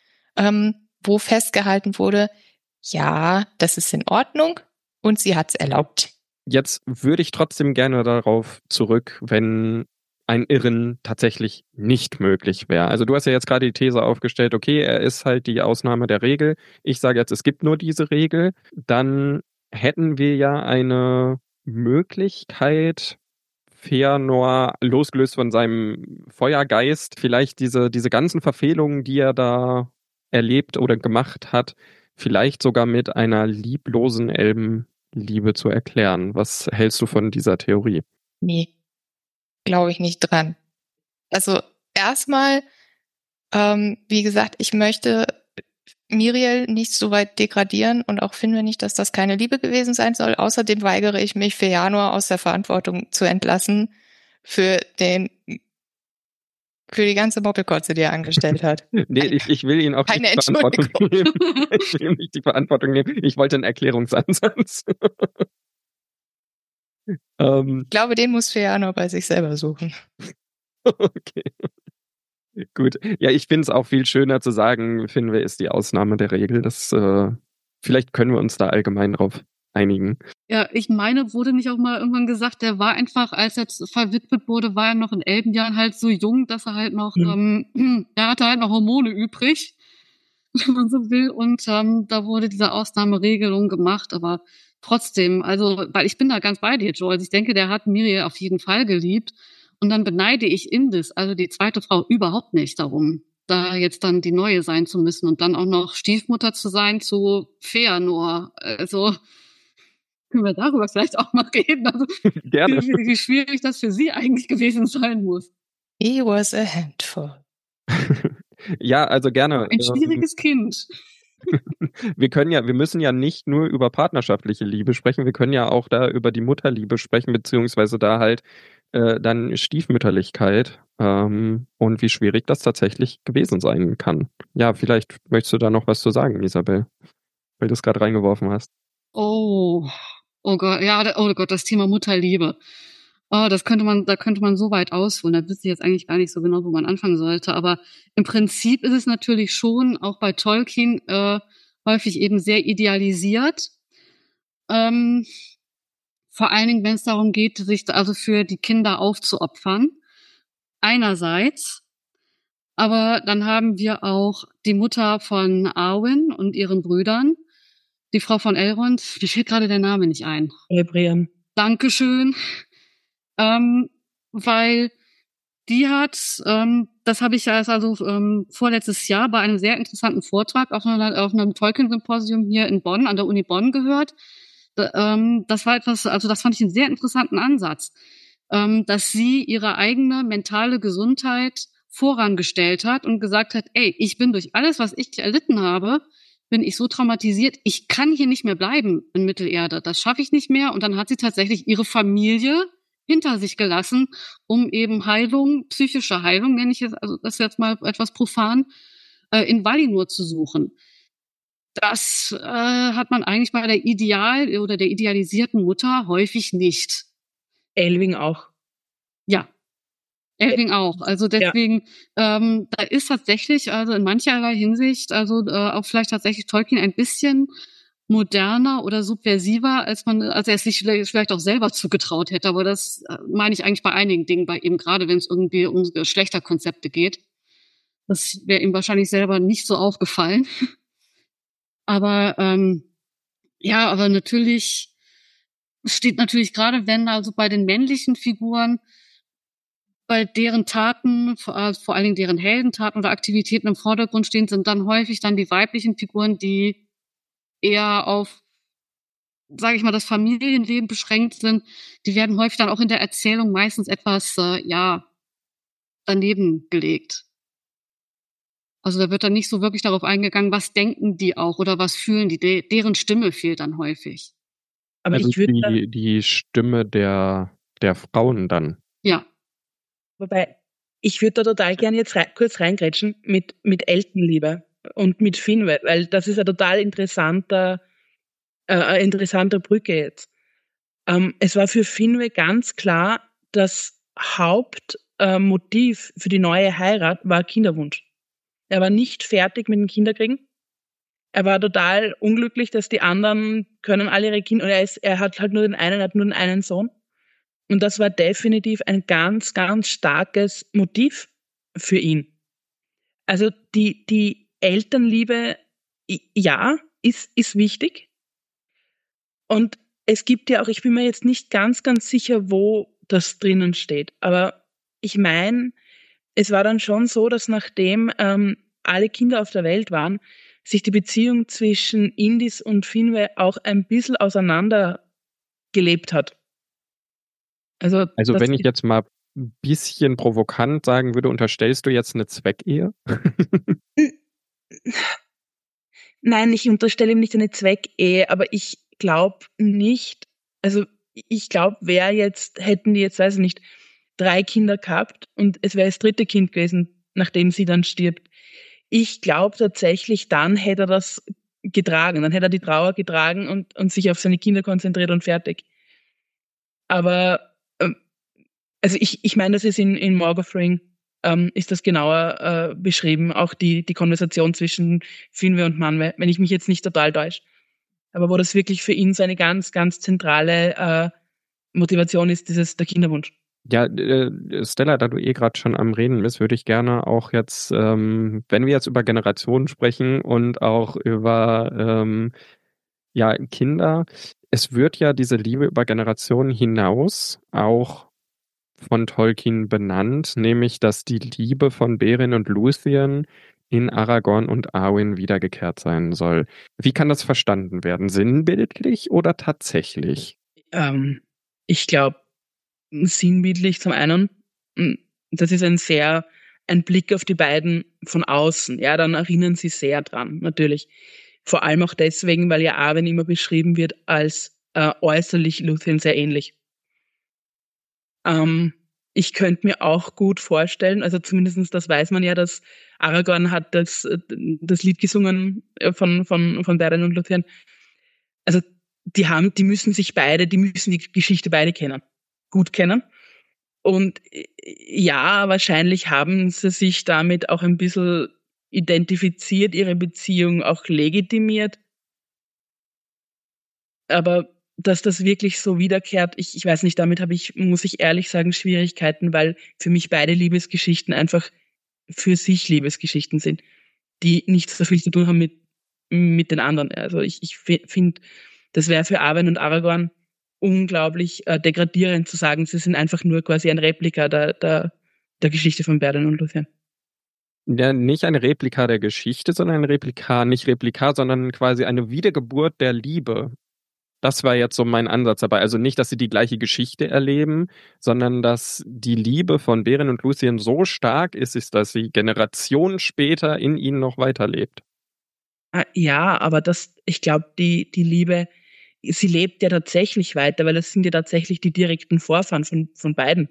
wo festgehalten wurde, ja, das ist in Ordnung und sie hat's erlaubt. Jetzt würde ich trotzdem gerne darauf zurück, wenn ein Irren tatsächlich nicht möglich wäre. Also du hast ja jetzt gerade die These aufgestellt, okay, er ist halt die Ausnahme der Regel. Ich sage jetzt, es gibt nur diese Regel. Dann hätten wir ja eine Möglichkeit, Fëanor, losgelöst von seinem Feuergeist, vielleicht diese ganzen Verfehlungen, die er da erlebt oder gemacht hat, vielleicht sogar mit einer lieblosen Elbenliebe zu erklären. Was hältst du von dieser Theorie? Nee, glaube ich nicht dran. Also erstmal, wie gesagt, ich möchte Miriel nicht so weit degradieren und auch finde nicht, dass das keine Liebe gewesen sein soll. Außerdem weigere ich mich, Fëanor aus der Verantwortung zu entlassen für die ganze Moppelkotze, die er angestellt hat. Nee, ich will ihn auch nicht die Verantwortung nehmen. Ich will ihm nicht die Verantwortung nehmen. Ich wollte einen Erklärungsansatz. Ich glaube, den muss Fëanor bei sich selber suchen. Okay. Gut. Ja, ich finde es auch viel schöner zu sagen, Finwë ist die Ausnahme der Regel. Vielleicht können wir uns da allgemein drauf einigen. Ja, ich meine, wurde nicht auch mal irgendwann gesagt, der war einfach, als er verwitwet wurde, war er noch in Elbenjahren halt so jung, dass er halt noch, er hatte halt noch Hormone übrig, wenn man so will. Und da wurde diese Ausnahmeregelung gemacht, aber trotzdem, also, weil ich bin da ganz bei dir, Joe. Also ich denke, der hat Miriel auf jeden Fall geliebt. Und dann beneide ich Indis, also die zweite Frau, überhaupt nicht darum, da jetzt dann die neue sein zu müssen und dann auch noch Stiefmutter zu sein zu Feanor. Also können wir darüber vielleicht auch mal reden, also Gerne. wie schwierig das für sie eigentlich gewesen sein muss. He was a handful. Ja, also gerne. Ein schwieriges Kind. Wir müssen ja nicht nur über partnerschaftliche Liebe sprechen, wir können ja auch da über die Mutterliebe sprechen, beziehungsweise da halt dann Stiefmütterlichkeit und wie schwierig das tatsächlich gewesen sein kann. Ja, vielleicht möchtest du da noch was zu sagen, Isabel, weil du es gerade reingeworfen hast. Oh Gott, ja, oh Gott, das Thema Mutterliebe. Oh, da könnte man so weit ausholen. Da wüsste ich jetzt eigentlich gar nicht so genau, wo man anfangen sollte. Aber im Prinzip ist es natürlich schon, auch bei Tolkien, häufig eben sehr idealisiert. Vor allen Dingen, wenn es darum geht, sich also für die Kinder aufzuopfern. Einerseits. Aber dann haben wir auch die Mutter von Arwen und ihren Brüdern. Die Frau von Elrond, mir fällt gerade der Name nicht ein. Brienne. Dankeschön. Weil die hat, das habe ich ja also vorletztes Jahr bei einem sehr interessanten Vortrag auf einem Tolkien-Symposium hier in Bonn, an der Uni Bonn gehört. Das war etwas, also das fand ich einen sehr interessanten Ansatz, dass sie ihre eigene mentale Gesundheit vorangestellt hat und gesagt hat, ey, ich bin durch alles, was ich erlitten habe, bin ich so traumatisiert, ich kann hier nicht mehr bleiben in Mittelerde. Das schaffe ich nicht mehr. Und dann hat sie tatsächlich ihre Familie hinter sich gelassen, um eben Heilung, psychische Heilung, nenne ich es, also das ist jetzt mal etwas profan, in Valinor zu suchen. Das hat man eigentlich bei der der idealisierten Mutter häufig nicht. Elwing auch. Ja. Elwing auch. Also deswegen, da ist tatsächlich, also in mancherlei Hinsicht, also auch vielleicht tatsächlich Tolkien ein bisschen moderner oder subversiver, als er es sich vielleicht auch selber zugetraut hätte. Aber das meine ich eigentlich bei einigen Dingen, bei ihm, gerade wenn es irgendwie um Geschlechterkonzepte geht. Das wäre ihm wahrscheinlich selber nicht so aufgefallen. Aber aber natürlich steht natürlich gerade, wenn also bei den männlichen Figuren bei deren Taten, vor allen Dingen deren Heldentaten oder Aktivitäten im Vordergrund stehen, sind dann häufig dann die weiblichen Figuren, die eher auf, sage ich mal, das Familienleben beschränkt sind. Die werden häufig dann auch in der Erzählung meistens etwas, daneben gelegt. Also da wird dann nicht so wirklich darauf eingegangen, was denken die auch oder was fühlen die. Deren Stimme fehlt dann häufig. Aber also ich würde die Stimme der Frauen dann. Ja. Wobei, ich würde da total gerne jetzt kurz reingrätschen mit Elternliebe und mit Finwë, weil das ist eine total interessante Brücke jetzt. Es war für Finwë ganz klar, das Hauptmotiv für die neue Heirat war Kinderwunsch. Er war nicht fertig mit dem Kinderkriegen. Er war total unglücklich, dass die anderen können alle ihre Kinder, er hat halt nur den einen Sohn. Und das war definitiv ein ganz, ganz starkes Motiv für ihn. Also die Elternliebe, ja, ist wichtig. Und es gibt ja auch, ich bin mir jetzt nicht ganz, ganz sicher, wo das drinnen steht. Aber ich meine, es war dann schon so, dass nachdem alle Kinder auf der Welt waren, sich die Beziehung zwischen Indis und Finwë auch ein bisschen auseinander gelebt hat. Also wenn ich jetzt mal ein bisschen provokant sagen würde, unterstellst du jetzt eine Zweckehe? Nein, ich unterstelle ihm nicht eine Zweckehe, aber ich glaube nicht, also ich glaube, hätten die jetzt, weiß ich nicht, 3 Kinder gehabt und es wäre das 3. Kind gewesen, nachdem sie dann stirbt. Ich glaube tatsächlich, dann hätte er das getragen, dann hätte er die Trauer getragen und sich auf seine Kinder konzentriert und fertig. Aber also ich meine, das ist in Morgoth Ring ist das genauer beschrieben, auch die Konversation zwischen Finwë und Manwë, wenn ich mich jetzt nicht total täusche. Aber wo das wirklich für ihn so eine ganz, ganz zentrale Motivation ist, der Kinderwunsch. Ja, Stella, da du gerade schon am Reden bist, würde ich gerne auch jetzt, wenn wir jetzt über Generationen sprechen und auch über Kinder, es wird ja diese Liebe über Generationen hinaus auch von Tolkien benannt, nämlich dass die Liebe von Beren und Luthien in Aragorn und Arwen wiedergekehrt sein soll. Wie kann das verstanden werden? Sinnbildlich oder tatsächlich? Ich glaube, sinnbildlich zum einen, das ist ein Blick auf die beiden von außen. Ja, dann erinnern sie sehr dran, natürlich. Vor allem auch deswegen, weil ja Arwen immer beschrieben wird als äußerlich Luthien sehr ähnlich. Ich könnte mir auch gut vorstellen, also zumindest das weiß man ja, dass Aragorn hat das Lied gesungen von Beren und Luthien. Also die müssen die Geschichte beide kennen, gut kennen. Und ja, wahrscheinlich haben sie sich damit auch ein bisschen identifiziert, ihre Beziehung auch legitimiert. Aber dass das wirklich so wiederkehrt, ich weiß nicht, damit habe ich, muss ich ehrlich sagen, Schwierigkeiten, weil für mich beide Liebesgeschichten einfach für sich Liebesgeschichten sind, die nicht so viel zu tun haben mit den anderen. Also ich finde, das wäre für Arwen und Aragorn unglaublich degradierend zu sagen, sie sind einfach nur quasi ein Replika der Geschichte von Beren und Luthien. Ja, nicht ein Replika der Geschichte, sondern nicht Replika, sondern quasi eine Wiedergeburt der Liebe. Das war jetzt so mein Ansatz dabei. Also nicht, dass sie die gleiche Geschichte erleben, sondern dass die Liebe von Beren und Luthien so stark ist, dass sie Generationen später in ihnen noch weiterlebt. Ja, aber ich glaube, die Liebe, sie lebt ja tatsächlich weiter, weil es sind ja tatsächlich die direkten Vorfahren von beiden.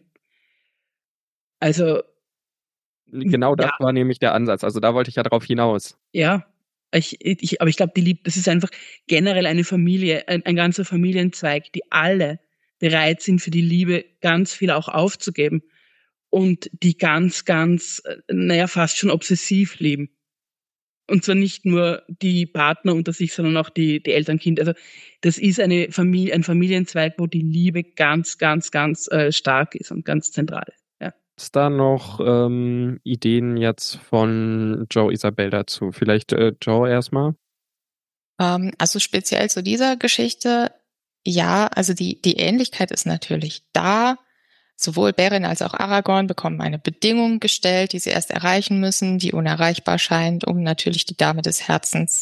Also genau das war nämlich der Ansatz. Also da wollte ich ja drauf hinaus. Ja, aber ich glaube, das ist einfach generell eine Familie, ein ganzer Familienzweig, die alle bereit sind, für die Liebe ganz viel auch aufzugeben und die ganz, ganz, fast schon obsessiv lieben. Und zwar nicht nur die Partner unter sich, sondern auch die Eltern-Kind. Also das ist ein Familienzweig, wo die Liebe ganz, ganz, ganz stark ist und ganz zentral ist. Ist da noch Ideen jetzt von Joe Isabel dazu? Vielleicht Joe erstmal? Also speziell zu dieser Geschichte, ja, also die Ähnlichkeit ist natürlich da. Sowohl Beren als auch Aragorn bekommen eine Bedingung gestellt, die sie erst erreichen müssen, die unerreichbar scheint, um natürlich die Dame des Herzens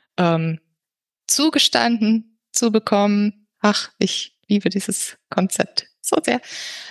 zugestanden zu bekommen. Ach, ich liebe dieses Konzept so sehr.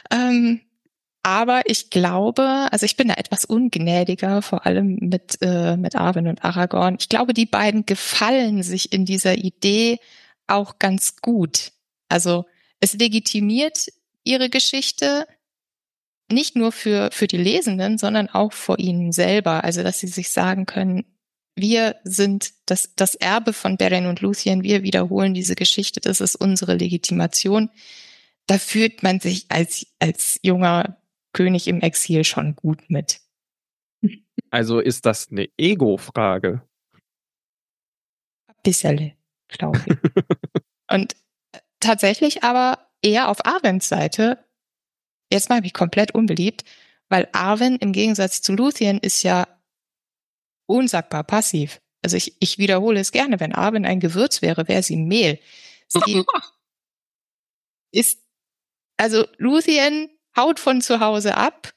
Aber ich glaube, also ich bin da etwas ungnädiger, vor allem mit Arwen und Aragorn. Ich glaube, die beiden gefallen sich in dieser Idee auch ganz gut. Also es legitimiert ihre Geschichte nicht nur für die Lesenden, sondern auch vor ihnen selber. Also dass sie sich sagen können, wir sind das Erbe von Beren und Luthien, wir wiederholen diese Geschichte, das ist unsere Legitimation. Da fühlt man sich als junger König im Exil schon gut mit. Also ist das eine Ego-Frage? Bisschen, glaube ich. Und tatsächlich aber eher auf Arwens Seite. Jetzt mal bin ich komplett unbeliebt, weil Arwen im Gegensatz zu Luthien ist ja unsagbar passiv. Also ich wiederhole es gerne, wenn Arwen ein Gewürz wäre sie Mehl. Sie ist, also Luthien haut von zu Hause ab,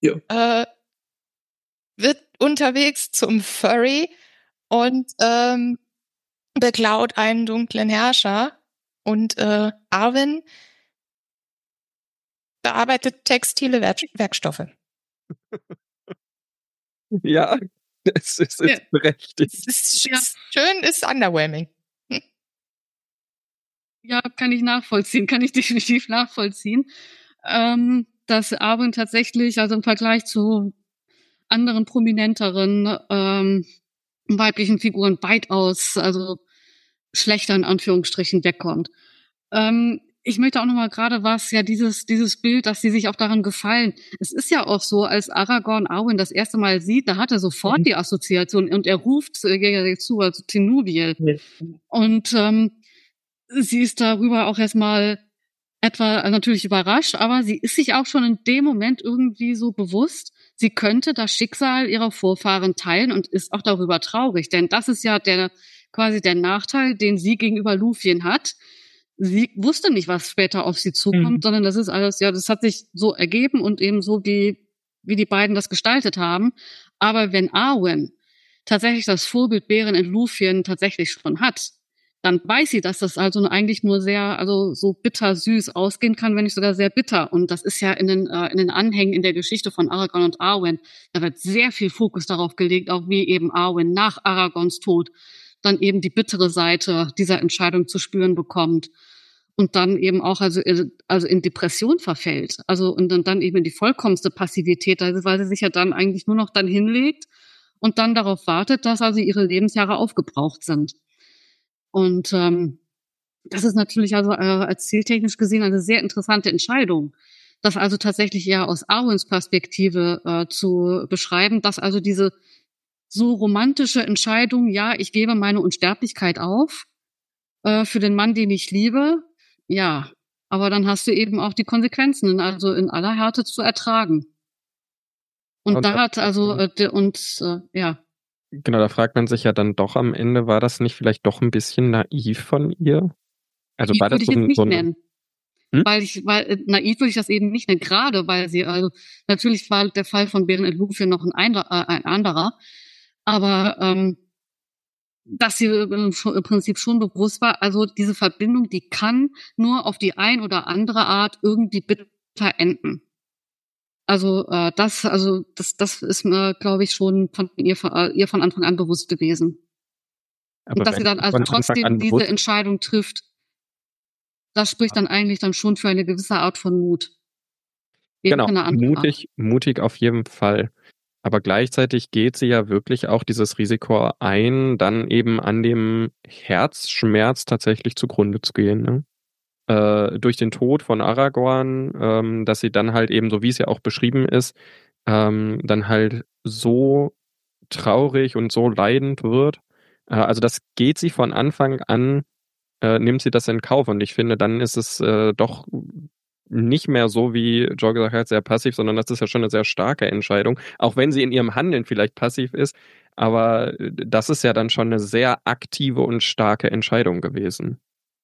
wird unterwegs zum Furry und beklaut einen dunklen Herrscher. Und Arwen bearbeitet textile Werkstoffe. Ja, es ist berechtigt. Es ist schön, ist underwhelming. Ja, kann ich nachvollziehen, kann ich definitiv nachvollziehen. Dass Arwen tatsächlich, also im Vergleich zu anderen prominenteren weiblichen Figuren weitaus, also schlechter in Anführungsstrichen wegkommt. ich möchte auch nochmal gerade dieses Bild, dass sie sich auch daran gefallen. Es ist ja auch so, als Aragorn Arwen das erste Mal sieht, da hat er sofort die Assoziation und er ruft zu, also Tinuviel. Und sie ist darüber auch erstmal natürlich überrascht, aber sie ist sich auch schon in dem Moment irgendwie so bewusst, sie könnte das Schicksal ihrer Vorfahren teilen und ist auch darüber traurig. Denn das ist ja quasi der Nachteil, den sie gegenüber Lúthien hat. Sie wusste nicht, was später auf sie zukommt, sondern das ist alles, das hat sich so ergeben und eben so, wie die beiden das gestaltet haben. Aber wenn Arwen tatsächlich das Vorbild Beren in Lúthien tatsächlich schon hat, dann weiß sie, dass das also eigentlich nur so bitter-süß ausgehen kann, wenn nicht sogar sehr bitter. Und das ist ja in den Anhängen in der Geschichte von Aragorn und Arwen, da wird sehr viel Fokus darauf gelegt, auch wie eben Arwen nach Aragorns Tod dann eben die bittere Seite dieser Entscheidung zu spüren bekommt und dann eben auch also in Depression verfällt. Also und dann eben in die vollkommenste Passivität, weil sie sich ja dann eigentlich nur noch dann hinlegt und dann darauf wartet, dass also ihre Lebensjahre aufgebraucht sind. Und das ist natürlich also erzähltechnisch gesehen eine sehr interessante Entscheidung, das also tatsächlich eher aus Arwens Perspektive zu beschreiben, dass also diese so romantische Entscheidung, ja, ich gebe meine Unsterblichkeit auf für den Mann, den ich liebe, ja, aber dann hast du eben auch die Konsequenzen, also in aller Härte zu ertragen. Und da hat also ja. Genau, da fragt man sich ja dann doch am Ende, war das nicht vielleicht doch ein bisschen naiv von ihr? Also war das würde ich jetzt nicht nennen. Weil naiv würde ich das eben nicht nennen, gerade weil sie, also natürlich war der Fall von Beren und Lúthien noch ein anderer, aber dass sie im Prinzip schon bewusst war, also diese Verbindung, die kann nur auf die ein oder andere Art irgendwie bitter enden. Also das ist mir, glaube ich, schon von ihr von Anfang an bewusst gewesen. Aber und dass sie dann also trotzdem diese Entscheidung trifft, das spricht dann eigentlich dann schon für eine gewisse Art von Mut. Genau, mutig auf jeden Fall. Aber gleichzeitig geht sie ja wirklich auch dieses Risiko ein, dann eben an dem Herzschmerz tatsächlich zugrunde zu gehen, ne? Durch den Tod von Aragorn, dass sie dann halt eben, so wie es ja auch beschrieben ist, dann halt so traurig und so leidend wird. Also das geht sie von Anfang an, nimmt sie das in Kauf. Und ich finde, dann ist es doch nicht mehr so, wie Joe gesagt hat, sehr passiv, sondern das ist ja schon eine sehr starke Entscheidung. Auch wenn sie in ihrem Handeln vielleicht passiv ist, aber das ist ja dann schon eine sehr aktive und starke Entscheidung gewesen.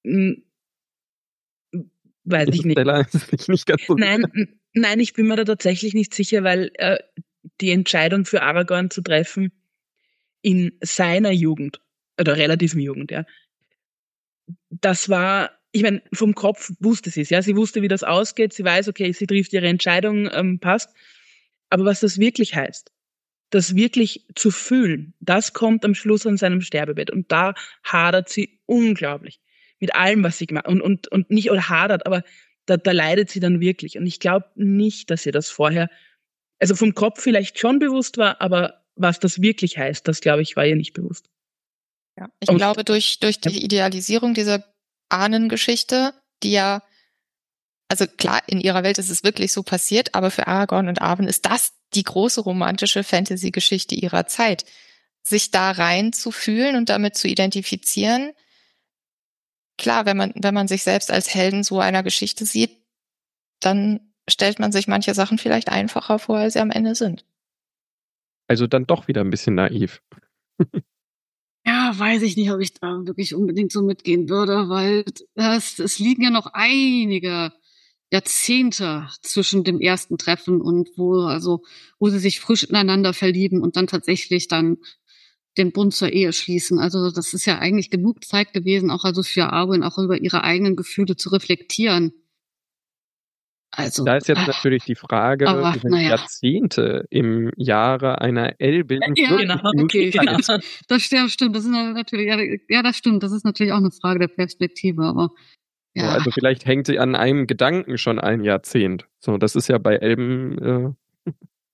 Weiß ich nicht. Nicht ganz so Nein, ich bin mir da tatsächlich nicht sicher, weil die Entscheidung für Aragorn zu treffen in seiner Jugend, oder relativen Jugend, ja, das war, ich meine, vom Kopf wusste sie es, ja, sie wusste, wie das ausgeht, sie weiß, okay, sie trifft ihre Entscheidung, passt, aber was das wirklich heißt, das wirklich zu fühlen, das kommt am Schluss an seinem Sterbebett und da hadert sie unglaublich mit allem, was sie gemacht und nicht oder hadert, aber da leidet sie dann wirklich. Und ich glaube nicht, dass ihr das vorher, also vom Kopf vielleicht schon bewusst war, aber was das wirklich heißt, das glaube ich, war ihr nicht bewusst. Ja, ich glaube, durch die Idealisierung dieser Ahnengeschichte, die ja, also klar, in ihrer Welt ist es wirklich so passiert, aber für Aragorn und Arwen ist das die große romantische Fantasy-Geschichte ihrer Zeit. Sich da rein zu fühlen und damit zu identifizieren, klar, wenn man sich selbst als Helden so einer Geschichte sieht, dann stellt man sich manche Sachen vielleicht einfacher vor, als sie am Ende sind. Also dann doch wieder ein bisschen naiv. Ja, weiß ich nicht, ob ich da wirklich unbedingt so mitgehen würde, weil es liegen ja noch einige Jahrzehnte zwischen dem ersten Treffen und wo sie sich frisch ineinander verlieben und dann tatsächlich dann den Bund zur Ehe schließen. Also das ist ja eigentlich genug Zeit gewesen, auch also für Arwen auch über ihre eigenen Gefühle zu reflektieren. Also da ist jetzt natürlich die Frage, Jahrzehnte im Jahre einer Elbin. Ja, genau, okay. Das stimmt. Das ist natürlich, ja, das stimmt. Das ist natürlich auch eine Frage der Perspektive, aber ja. So, also vielleicht hängt sie an einem Gedanken schon ein Jahrzehnt. So, das ist ja bei Elben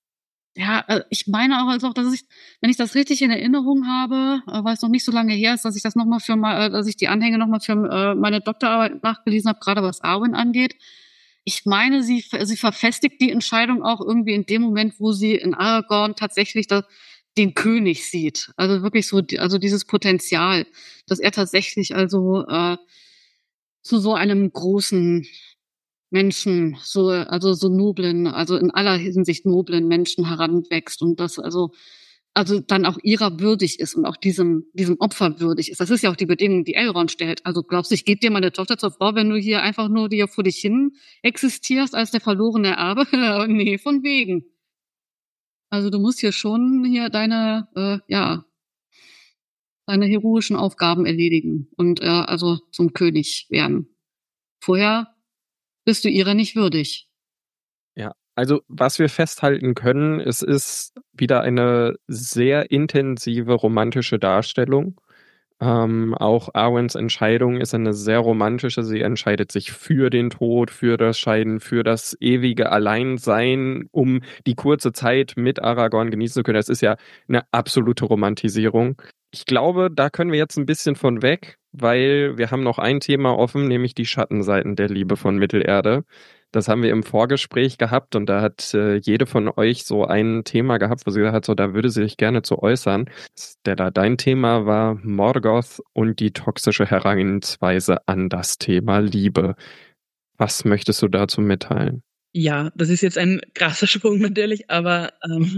Ja, ich meine auch, also, dass ich, wenn ich das richtig in Erinnerung habe, weil es noch nicht so lange her ist, dass ich das noch mal dass ich die Anhänge noch mal für meine Doktorarbeit nachgelesen habe, gerade was Arwen angeht. Ich meine, sie verfestigt die Entscheidung auch irgendwie in dem Moment, wo sie in Aragorn tatsächlich den König sieht. Also wirklich so, also dieses Potenzial, dass er tatsächlich also zu so einem großen Menschen, also so noblen, also in aller Hinsicht noblen Menschen heranwächst und das also dann auch ihrer würdig ist und auch diesem Opfer würdig ist. Das ist ja auch die Bedingung, die Elrond stellt. Also glaubst du, ich gebe dir meine Tochter zur Frau, wenn du hier einfach nur dir vor dich hin existierst als der verlorene Erbe? Nee, von wegen. Also du musst hier schon deine heroischen Aufgaben erledigen und also zum König werden. Vorher bist du ihrer nicht würdig. Ja, also was wir festhalten können, es ist wieder eine sehr intensive romantische Darstellung. Auch Arwens Entscheidung ist eine sehr romantische. Sie entscheidet sich für den Tod, für das Scheiden, für das ewige Alleinsein, um die kurze Zeit mit Aragorn genießen zu können. Das ist ja eine absolute Romantisierung. Ich glaube, da können wir jetzt ein bisschen von weg, weil wir haben noch ein Thema offen, nämlich die Schattenseiten der Liebe von Mittelerde. Das haben wir im Vorgespräch gehabt und da hat jede von euch so ein Thema gehabt, wo sie gesagt hat, so da würde sie sich gerne zu äußern. Stella, dein Thema war Morgoth und die toxische Herangehensweise an das Thema Liebe. Was möchtest du dazu mitteilen? Ja, das ist jetzt ein krasser Sprung natürlich, aber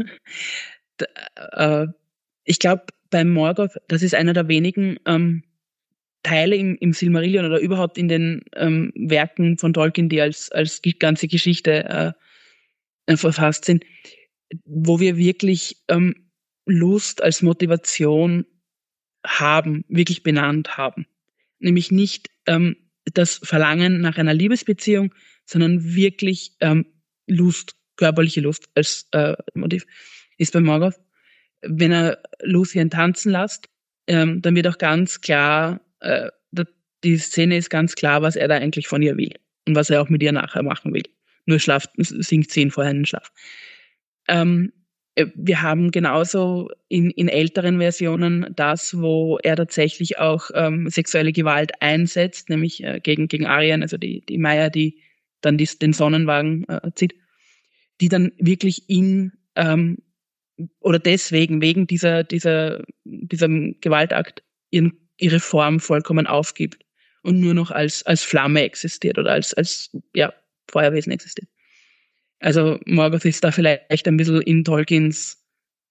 ich glaube, bei Morgoth, das ist einer der wenigen Teile im Silmarillion oder überhaupt in den Werken von Tolkien, die als ganze Geschichte verfasst sind, wo wir wirklich Lust als Motivation haben, wirklich benannt haben. Nämlich nicht das Verlangen nach einer Liebesbeziehung, sondern wirklich Lust, körperliche Lust als Motiv. Ist bei Morgoth, wenn er Luthien tanzen lässt, dann wird auch ganz klar, die Szene ist ganz klar, was er da eigentlich von ihr will und was er auch mit ihr nachher machen will. Nur singt sie ihn vorher in den Schlaf. Wir haben genauso in älteren Versionen das, wo er tatsächlich auch sexuelle Gewalt einsetzt, nämlich gegen Aryen, also die Maya, die dann den Sonnenwagen zieht, die dann wirklich oder deswegen, wegen diesem Gewaltakt ihre Form vollkommen aufgibt und nur noch als Flamme existiert oder als Feuerwesen existiert. Also Morgoth ist da vielleicht ein bisschen in Tolkiens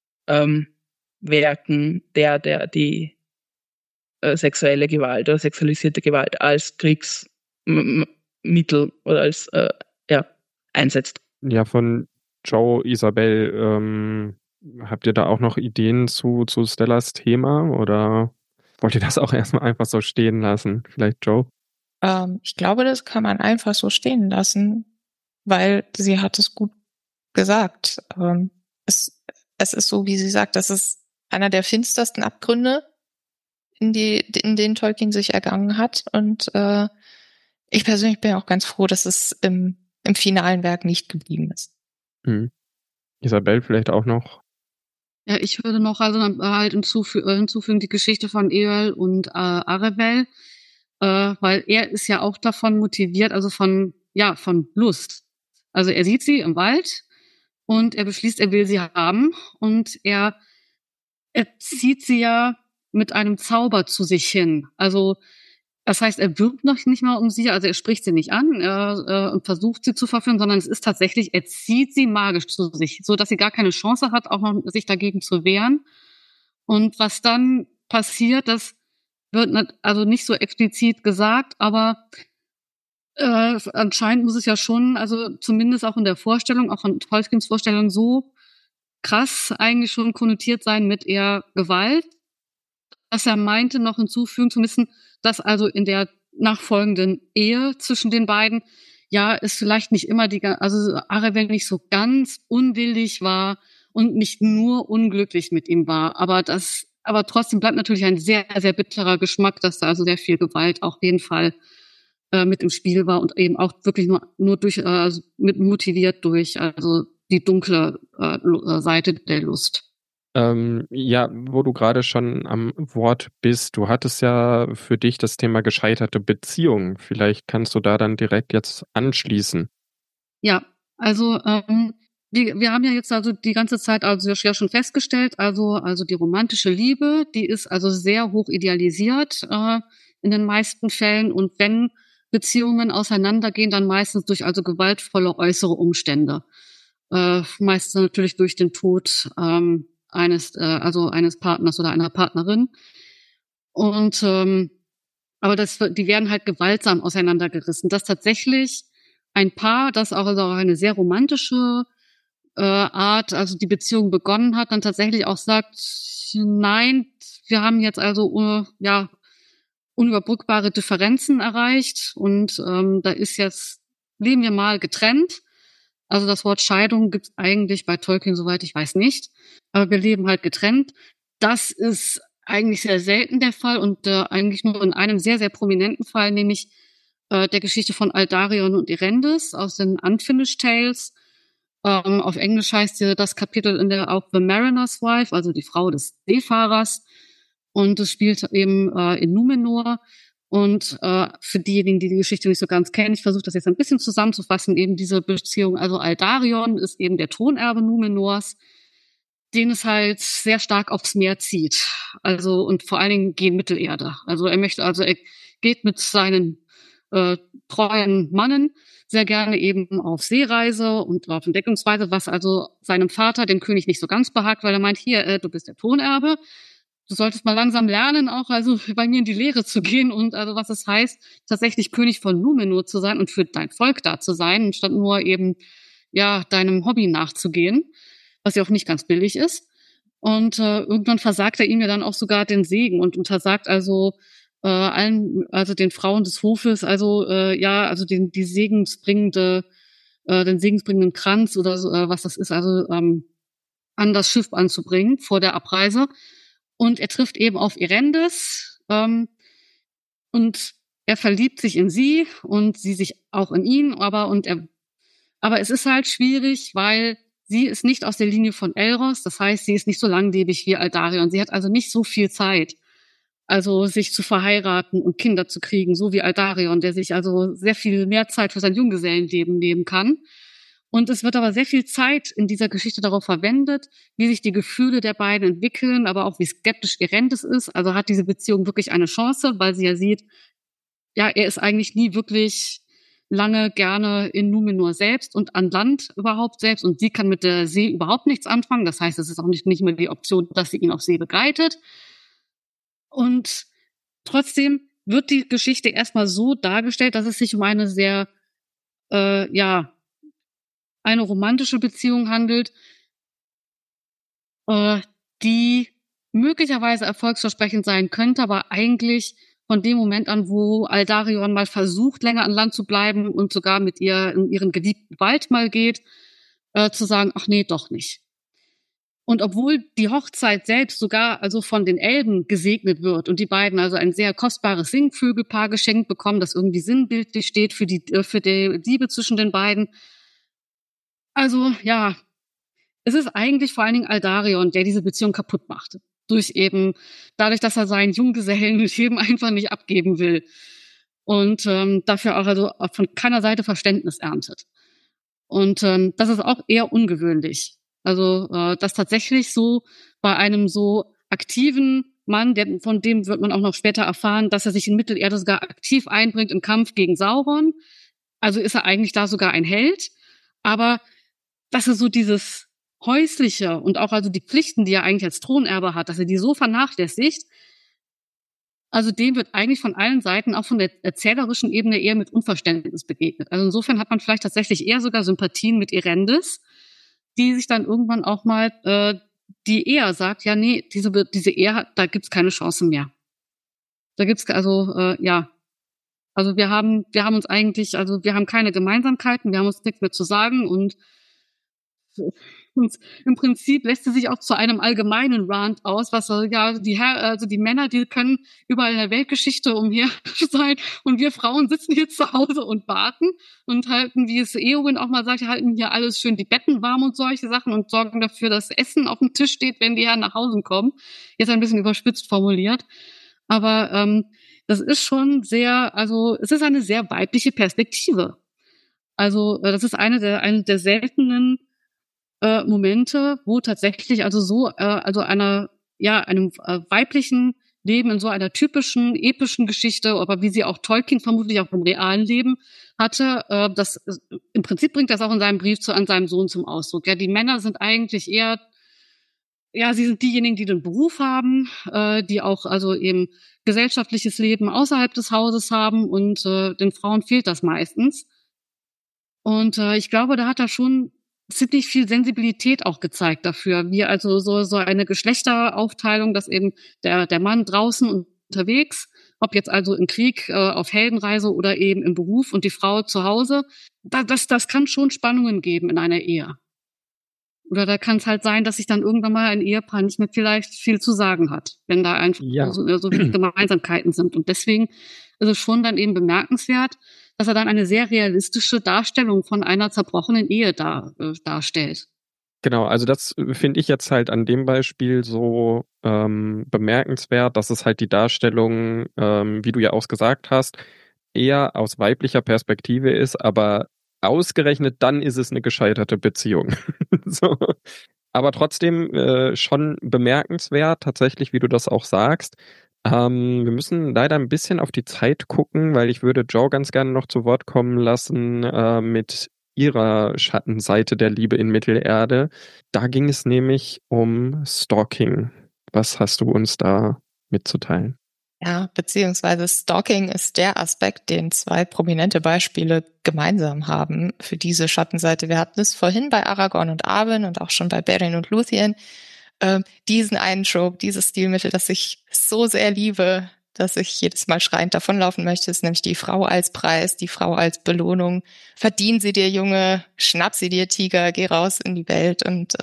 Werken die sexuelle Gewalt oder sexualisierte Gewalt als Kriegsmittel oder als einsetzt. Ja, von Joe, Isabel, habt ihr da auch noch Ideen zu Stellas Thema oder wollt ihr das auch erstmal einfach so stehen lassen? Vielleicht Joe? Ich glaube, das kann man einfach so stehen lassen, weil sie hat es gut gesagt. Es ist so, wie sie sagt, das ist einer der finstersten Abgründe, in denen Tolkien sich ergangen hat. Und ich persönlich bin auch ganz froh, dass es im finalen Werk nicht geblieben ist. Isabel vielleicht auch noch? Ja, ich würde noch also halt hinzufügen die Geschichte von Eöl und Arabelle, weil er ist ja auch davon motiviert, also von Lust. Also er sieht sie im Wald und er beschließt, er will sie haben und er zieht sie ja mit einem Zauber zu sich hin. Also das heißt, er wirbt noch nicht mal um sie, also er spricht sie nicht an und versucht sie zu verführen, sondern es ist tatsächlich, er zieht sie magisch zu sich, so dass sie gar keine Chance hat, auch noch sich dagegen zu wehren. Und was dann passiert, das wird also nicht so explizit gesagt, aber anscheinend muss es ja schon, also zumindest auch in der Vorstellung, auch von Tolkiens Vorstellung, so krass eigentlich schon konnotiert sein mit eher Gewalt, dass er meinte, noch hinzufügen zu müssen, dass also in der nachfolgenden Ehe zwischen den beiden es vielleicht nicht immer also Arabelle nicht so ganz unwillig war und nicht nur unglücklich mit ihm war, aber trotzdem bleibt natürlich ein sehr, sehr bitterer Geschmack, dass da also sehr viel Gewalt auch auf jeden Fall mit im Spiel war und eben auch wirklich nur durch mit motiviert durch also die dunkle Seite der Lust. Ja, wo du gerade schon am Wort bist, du hattest ja für dich das Thema gescheiterte Beziehungen. Vielleicht kannst du da dann direkt jetzt anschließen. Ja, also wir haben ja jetzt also die ganze Zeit also ja schon festgestellt, also die romantische Liebe, die ist also sehr hoch idealisiert in den meisten Fällen, und wenn Beziehungen auseinandergehen, dann meistens durch also gewaltvolle äußere Umstände. Meistens natürlich durch den Tod eines Partners oder einer Partnerin. Und aber die werden halt gewaltsam auseinandergerissen. Dass tatsächlich ein Paar, das auch also eine sehr romantische Art, also die Beziehung begonnen hat, dann tatsächlich auch sagt, nein, wir haben jetzt also unüberbrückbare Differenzen erreicht, und da ist jetzt, leben wir mal getrennt. Also das Wort Scheidung gibt es eigentlich bei Tolkien, soweit ich weiß, nicht. Aber wir leben halt getrennt. Das ist eigentlich sehr selten der Fall, und eigentlich nur in einem sehr, sehr prominenten Fall, nämlich der Geschichte von Aldarion und Erendes aus den Unfinished Tales. Auf Englisch heißt das Kapitel auch The Mariner's Wife, also die Frau des Seefahrers. Und es spielt eben in Númenor. Und für diejenigen, die die Geschichte nicht so ganz kennen, ich versuche das jetzt ein bisschen zusammenzufassen, eben diese Beziehung. Also Aldarion ist eben der Thronerbe Númenors, den es halt sehr stark aufs Meer zieht. Also, und vor allen Dingen gegen Mittelerde. Also er geht mit seinen treuen Mannen sehr gerne eben auf Seereise und auf Entdeckungsreise, was also seinem Vater, dem König, nicht so ganz behagt, weil er meint, hier, du bist der Thronerbe. Du solltest mal langsam lernen, auch also bei mir in die Lehre zu gehen, und also was es heißt, tatsächlich König von Númenor zu sein und für dein Volk da zu sein, statt nur eben deinem Hobby nachzugehen, was ja auch nicht ganz billig ist. Und irgendwann versagt er ihm ja dann auch sogar den Segen und untersagt also allen, also den Frauen des Hofes, den segensbringenden Kranz oder so, was das ist, also an das Schiff anzubringen vor der Abreise. Und er trifft eben auf Erendes und er verliebt sich in sie und sie sich auch in ihn, aber es ist halt schwierig, weil sie ist nicht aus der Linie von Elros, das heißt, sie ist nicht so langlebig wie Aldarion. Sie hat also nicht so viel Zeit, also sich zu verheiraten und Kinder zu kriegen, so wie Aldarion, der sich also sehr viel mehr Zeit für sein Junggesellenleben nehmen kann. Und es wird aber sehr viel Zeit in dieser Geschichte darauf verwendet, wie sich die Gefühle der beiden entwickeln, aber auch wie skeptisch Erendes ist. Also hat diese Beziehung wirklich eine Chance, weil sie ja sieht, er ist eigentlich nie wirklich lange gerne in Númenor selbst und an Land überhaupt selbst. Und sie kann mit der See überhaupt nichts anfangen. Das heißt, es ist auch nicht mehr die Option, dass sie ihn auf See begleitet. Und trotzdem wird die Geschichte erstmal so dargestellt, dass es sich um eine sehr, eine romantische Beziehung handelt, die möglicherweise erfolgsversprechend sein könnte, aber eigentlich von dem Moment an, wo Aldarion mal versucht, länger an Land zu bleiben und sogar mit ihr in ihren geliebten Wald mal geht, zu sagen, ach nee, doch nicht. Und obwohl die Hochzeit selbst sogar also von den Elben gesegnet wird und die beiden also ein sehr kostbares Singvögelpaar geschenkt bekommen, das irgendwie sinnbildlich steht für die Liebe zwischen den beiden. Also ja, es ist eigentlich vor allen Dingen Aldarion, der diese Beziehung kaputt macht. Dadurch, dass er seinen Junggesellenleben einfach nicht abgeben will. Und dafür auch also von keiner Seite Verständnis erntet. Und das ist auch eher ungewöhnlich. Also dass tatsächlich so bei einem so aktiven Mann, von dem wird man auch noch später erfahren, dass er sich in Mittelerde sogar aktiv einbringt im Kampf gegen Sauron. Also ist er eigentlich da sogar ein Held. Aber dass er so dieses Häusliche und auch also die Pflichten, die er eigentlich als Thronerbe hat, dass er die so vernachlässigt, also dem wird eigentlich von allen Seiten, auch von der erzählerischen Ebene, eher mit Unverständnis begegnet. Also insofern hat man vielleicht tatsächlich eher sogar Sympathien mit Erendes, die sich dann irgendwann auch mal, die eher sagt, ja, nee, diese Ehe, da gibt's keine Chance mehr. Da gibt's also, also wir haben uns eigentlich, also wir haben keine Gemeinsamkeiten, wir haben uns nichts mehr zu sagen, und Und im Prinzip lässt sie sich auch zu einem allgemeinen Rant aus, was ja die Männer, die können überall in der Weltgeschichte umher sein und wir Frauen sitzen hier zu Hause und warten und halten, wie es Eowyn auch mal sagt, halten hier alles schön die Betten warm und solche Sachen und sorgen dafür, dass Essen auf dem Tisch steht, wenn die Herren nach Hause kommen. Jetzt ein bisschen überspitzt formuliert. Aber das ist schon es ist eine sehr weibliche Perspektive. Also das ist eine der seltenen Momente, wo tatsächlich einem weiblichen Leben in so einer typischen epischen Geschichte, aber wie sie auch Tolkien vermutlich auch im realen Leben hatte, im Prinzip bringt das auch in seinem Brief an seinen Sohn zum Ausdruck. Ja, die Männer sind eigentlich eher, ja, sie sind diejenigen, die den Beruf haben, die auch also eben gesellschaftliches Leben außerhalb des Hauses haben und den Frauen fehlt das meistens. Und ich glaube, da hat er schon ziemlich viel Sensibilität auch gezeigt dafür, wie also so eine Geschlechteraufteilung, dass eben der Mann draußen unterwegs, ob jetzt also im Krieg, auf Heldenreise oder eben im Beruf und die Frau zu Hause, das kann schon Spannungen geben in einer Ehe. Oder da kann es halt sein, dass sich dann irgendwann mal ein Ehepaar nicht mehr vielleicht viel zu sagen hat, wenn da einfach so viele Gemeinsamkeiten sind. Und deswegen ist es schon dann eben bemerkenswert, dass er dann eine sehr realistische Darstellung von einer zerbrochenen Ehe darstellt. Genau, also das finde ich jetzt halt an dem Beispiel so bemerkenswert, dass es halt die Darstellung, wie du ja auch gesagt hast, eher aus weiblicher Perspektive ist, aber ausgerechnet dann ist es eine gescheiterte Beziehung. So. Aber trotzdem schon bemerkenswert, tatsächlich, wie du das auch sagst. Wir müssen leider ein bisschen auf die Zeit gucken, weil ich würde Jo ganz gerne noch zu Wort kommen lassen mit ihrer Schattenseite der Liebe in Mittelerde. Da ging es nämlich um Stalking. Was hast du uns da mitzuteilen? Ja, beziehungsweise Stalking ist der Aspekt, den zwei prominente Beispiele gemeinsam haben für diese Schattenseite. Wir hatten es vorhin bei Aragorn und Arwen und auch schon bei Beren und Luthien. Diesen einen Trope, dieses Stilmittel, das ich so sehr liebe, dass ich jedes Mal schreiend davonlaufen möchte, ist nämlich die Frau als Preis, die Frau als Belohnung. Verdien sie dir, Junge, schnapp sie dir, Tiger, geh raus in die Welt und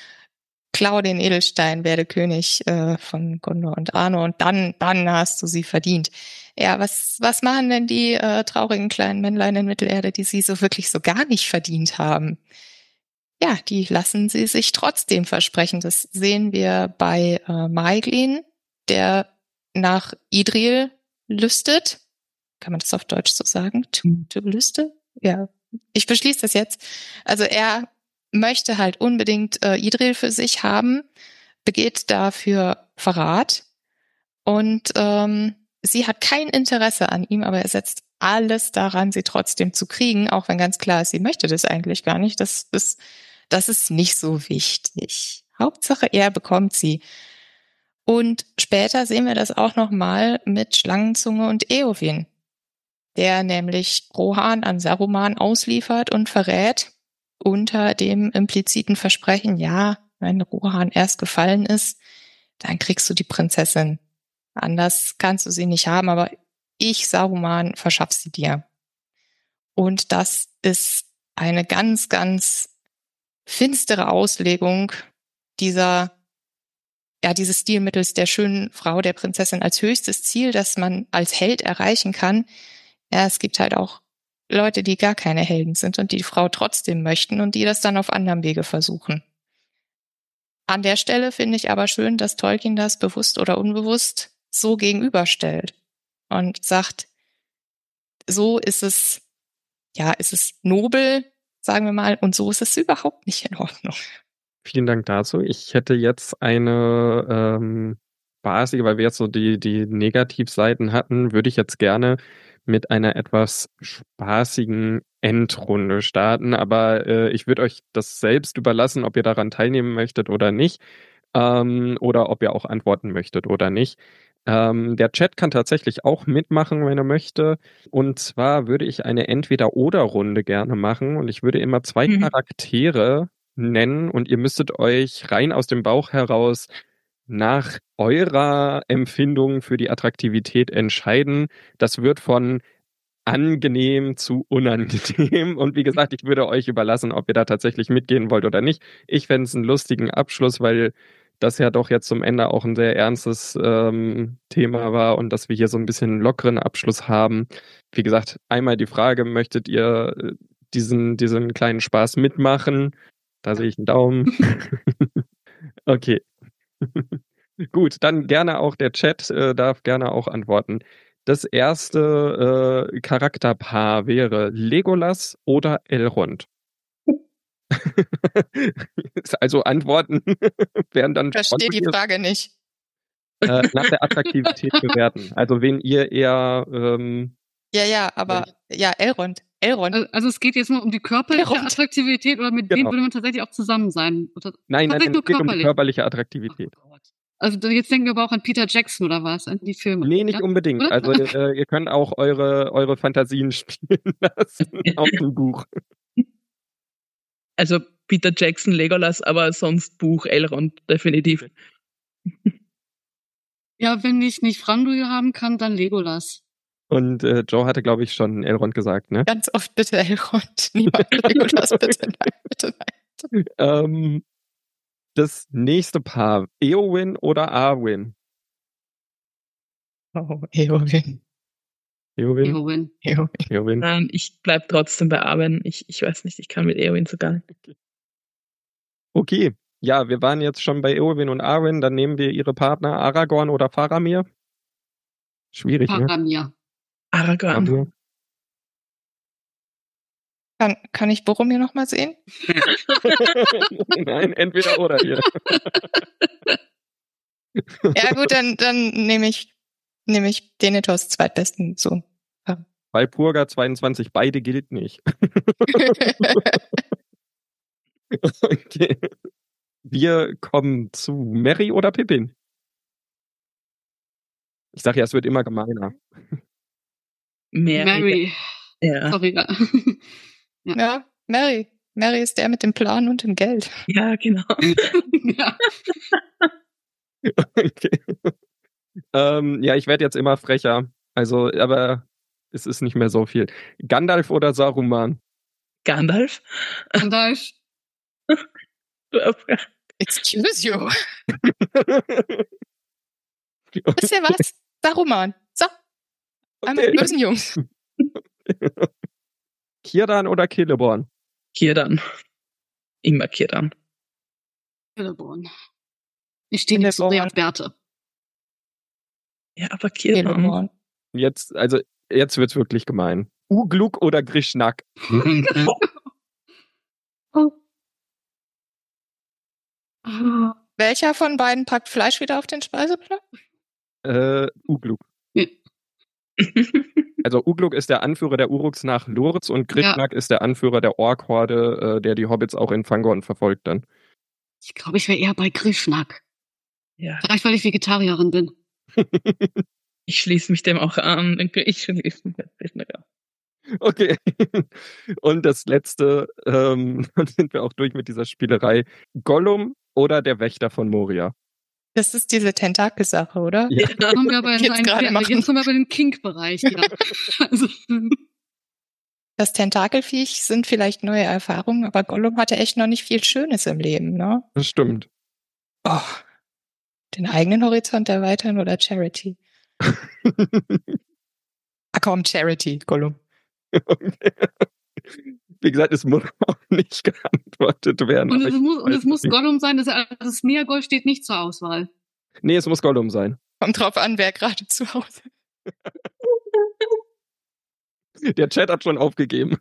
klau den Edelstein, werde König von Gondor und Arnor und dann hast du sie verdient. Ja, was machen denn die traurigen kleinen Männlein in Mittelerde, die sie so wirklich so gar nicht verdient haben? Ja, die lassen sie sich trotzdem versprechen. Das sehen wir bei Maeglin, der nach Idril lüstet. Kann man das auf Deutsch so sagen? Lüste? Ja, ich beschließe das jetzt. Also er möchte halt unbedingt Idril für sich haben, begeht dafür Verrat und sie hat kein Interesse an ihm, aber er setzt alles daran, sie trotzdem zu kriegen, auch wenn ganz klar ist, sie möchte das eigentlich gar nicht. Das ist nicht so wichtig. Hauptsache, er bekommt sie. Und später sehen wir das auch nochmal mit Schlangenzunge und Eowyn, der nämlich Rohan an Saruman ausliefert und verrät unter dem impliziten Versprechen, ja, wenn Rohan erst gefallen ist, dann kriegst du die Prinzessin. Anders kannst du sie nicht haben, aber ich, Saruman, verschaff sie dir. Und das ist eine ganz, ganz finstere Auslegung dieses Stilmittels der schönen Frau, der Prinzessin als höchstes Ziel, das man als Held erreichen kann. Ja, es gibt halt auch Leute, die gar keine Helden sind und die Frau trotzdem möchten und die das dann auf anderem Wege versuchen. An der Stelle finde ich aber schön, dass Tolkien das bewusst oder unbewusst so gegenüberstellt und sagt, so ist es nobel, sagen wir mal, und so ist es überhaupt nicht in Ordnung. Vielen Dank dazu. Ich hätte jetzt eine spaßige, weil wir jetzt so die Negativseiten hatten, würde ich jetzt gerne mit einer etwas spaßigen Endrunde starten. Aber ich würde euch das selbst überlassen, ob ihr daran teilnehmen möchtet oder nicht. Oder ob ihr auch antworten möchtet oder nicht. Der Chat kann tatsächlich auch mitmachen, wenn er möchte. Und zwar würde ich eine Entweder-oder-Runde gerne machen. Und ich würde immer zwei Charaktere nennen. Und ihr müsstet euch rein aus dem Bauch heraus nach eurer Empfindung für die Attraktivität entscheiden. Das wird von angenehm zu unangenehm. Und wie gesagt, ich würde euch überlassen, ob ihr da tatsächlich mitgehen wollt oder nicht. Ich fände es einen lustigen Abschluss, weil das ja doch jetzt zum Ende auch ein sehr ernstes Thema war und dass wir hier so ein bisschen einen lockeren Abschluss haben. Wie gesagt, einmal die Frage, möchtet ihr diesen kleinen Spaß mitmachen? Da sehe ich einen Daumen. Okay. Gut, dann gerne auch der Chat darf gerne auch antworten. Das erste Charakterpaar wäre Legolas oder Elrond. Also Antworten wären dann. Ich verstehe die Frage nicht. Nach der Attraktivität bewerten. Also wen ihr eher. Aber Elrond. Also es geht jetzt nur um die körperliche Elrond. Attraktivität oder mit wem würde man tatsächlich auch zusammen sein? Oder Nein, es tatsächlich nur geht um die körperlich? körperliche Attraktivität. Oh Gott. Also jetzt denken wir aber auch an Peter Jackson oder was? An die Filme. Nee, nicht ja? unbedingt. Oder? Also ihr könnt auch eure Fantasien spielen lassen aus dem Buch. Also Peter Jackson, Legolas, aber sonst Buch Elrond, definitiv. Ja, wenn ich nicht Franduil haben kann, dann Legolas. Und Joe hatte, glaube ich, schon Elrond gesagt, ne? Ganz oft bitte Elrond. Niemand Legolas, bitte nein, bitte nein. Das nächste Paar, Eowyn oder Arwen? Oh, Eowyn. Eowyn. Nein, ich bleib trotzdem bei Arwen. Ich weiß nicht, ich kann mit Eowyn so gar nicht. Okay. Ja, wir waren jetzt schon bei Eowyn und Arwen, dann nehmen wir ihre Partner Aragorn oder Faramir. Schwierig, Faramir. ne? Aragorn. Kann ich Boromir noch mal sehen? Nein, entweder oder hier. Ja gut, dann nehme ich Denethors zweitbesten Sohn. Walpurga 22, beide gilt nicht. Okay. Wir kommen zu Merry oder Pippin. Ich sage ja, es wird immer gemeiner. Merry. Ja. Sorry. Ja, Merry. Merry ist der mit dem Plan und dem Geld. Ja, genau. Ja. Okay. Ja, ich werde jetzt immer frecher. Also, aber es ist nicht mehr so viel. Gandalf oder Saruman? Gandalf? Gandalf. Excuse you. Wisst ihr was? Saruman. So. Einmal Okay. bösen Jungs. Círdan oder Celeborn? Círdan. Immer Círdan. Celeborn. Ich stehe nicht so sehr auf Bärte. Ja, aber Círdan. Jetzt wird's wirklich gemein. Ugluk oder Grishnak? Welcher von beiden packt Fleisch wieder auf den Speiseplan? Ugluk. Also Ugluk ist der Anführer der Uruks nach Lurz und Grishnak ist der Anführer der Ork-Horde, der die Hobbits auch in Fangorn verfolgt dann. Ich glaube, ich wäre eher bei Grishnak. Ja. Vielleicht, weil ich Vegetarierin bin. Ich schließe mich dem auch an. Ich schließe mich Grishnak an. Okay. Und das letzte, dann sind wir auch durch mit dieser Spielerei. Gollum oder der Wächter von Moria? Das ist diese Tentakelsache, oder? Ja. Jetzt kommen wir aber jetzt kommen wir bei den Kink-Bereich. Ja. Also, das Tentakelviech sind vielleicht neue Erfahrungen, aber Gollum hatte echt noch nicht viel Schönes im Leben, ne? Das stimmt. Oh, den eigenen Horizont erweitern oder Charity? Komm, Charity, Gollum. Okay. Wie gesagt, es muss auch nicht geantwortet werden. Und es muss Gollum sein. Das Smeagol steht nicht zur Auswahl. Nee, es muss Gollum sein. Kommt drauf an, wer gerade zu Hause. Der Chat hat schon aufgegeben.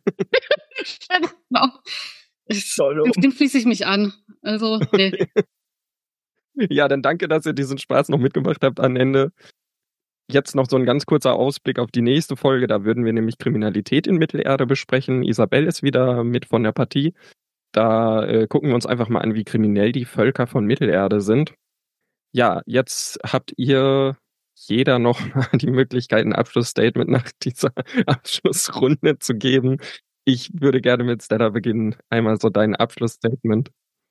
Dem schließe ich mich an. Also, nee. Ja, dann danke, dass ihr diesen Spaß noch mitgemacht habt am Ende. Jetzt noch so ein ganz kurzer Ausblick auf die nächste Folge. Da würden wir nämlich Kriminalität in Mittelerde besprechen. Isabel ist wieder mit von der Partie. Da gucken wir uns einfach mal an, wie kriminell die Völker von Mittelerde sind. Ja, jetzt habt ihr jeder noch mal die Möglichkeit, ein Abschlussstatement nach dieser Abschlussrunde zu geben. Ich würde gerne mit Stella beginnen. Einmal so dein Abschlussstatement.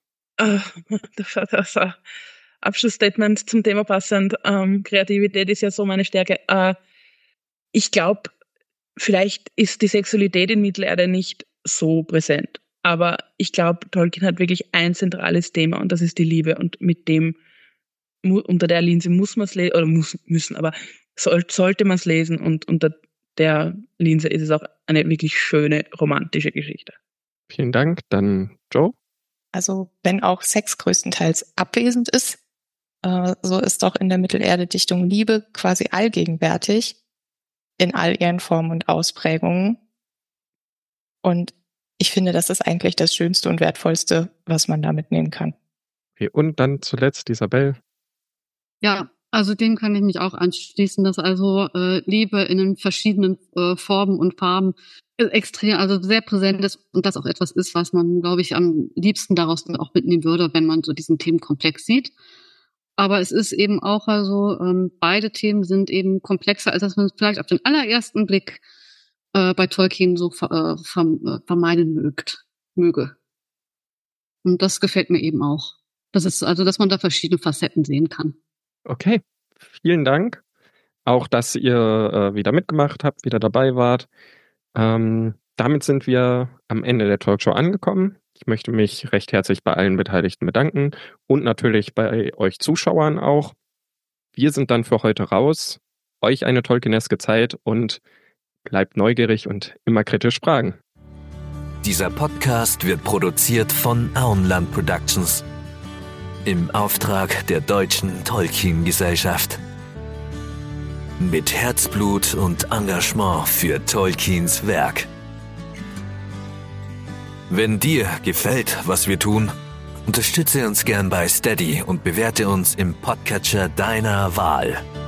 Das Abschlussstatement zum Thema passend. Kreativität ist ja so meine Stärke. Ich glaube, vielleicht ist die Sexualität in Mittelerde nicht so präsent. Aber ich glaube, Tolkien hat wirklich ein zentrales Thema und das ist die Liebe. Und mit dem, unter der Linse muss man es lesen, oder müssen, aber sollte man es lesen. Und unter der Linse ist es auch eine wirklich schöne, romantische Geschichte. Vielen Dank. Dann Joe? Also wenn auch Sex größtenteils abwesend ist, so ist doch in der Mittelerde-Dichtung Liebe quasi allgegenwärtig in all ihren Formen und Ausprägungen. Und ich finde, das ist eigentlich das Schönste und Wertvollste, was man da mitnehmen kann. Okay, und dann zuletzt Isabel. Ja, also dem kann ich mich auch anschließen, dass also Liebe in den verschiedenen Formen und Farben extrem, also sehr präsent ist und das auch etwas ist, was man, glaube ich, am liebsten daraus auch mitnehmen würde, wenn man so diesen Themenkomplex sieht. Aber es ist eben auch, also beide Themen sind eben komplexer, als dass man es vielleicht auf den allerersten Blick bei Tolkien so vermeiden möge. Und das gefällt mir eben auch. Das ist also, dass man da verschiedene Facetten sehen kann. Okay, vielen Dank. Auch, dass ihr wieder mitgemacht habt, wieder dabei wart. Damit sind wir am Ende der Talkshow angekommen. Ich möchte mich recht herzlich bei allen Beteiligten bedanken und natürlich bei euch Zuschauern auch. Wir sind dann für heute raus. Euch eine Tolkieneske Zeit und bleibt neugierig und immer kritisch fragen. Dieser Podcast wird produziert von Auenland Productions im Auftrag der Deutschen Tolkien-Gesellschaft. Mit Herzblut und Engagement für Tolkiens Werk. Wenn dir gefällt, was wir tun, unterstütze uns gern bei Steady und bewerte uns im Podcatcher deiner Wahl.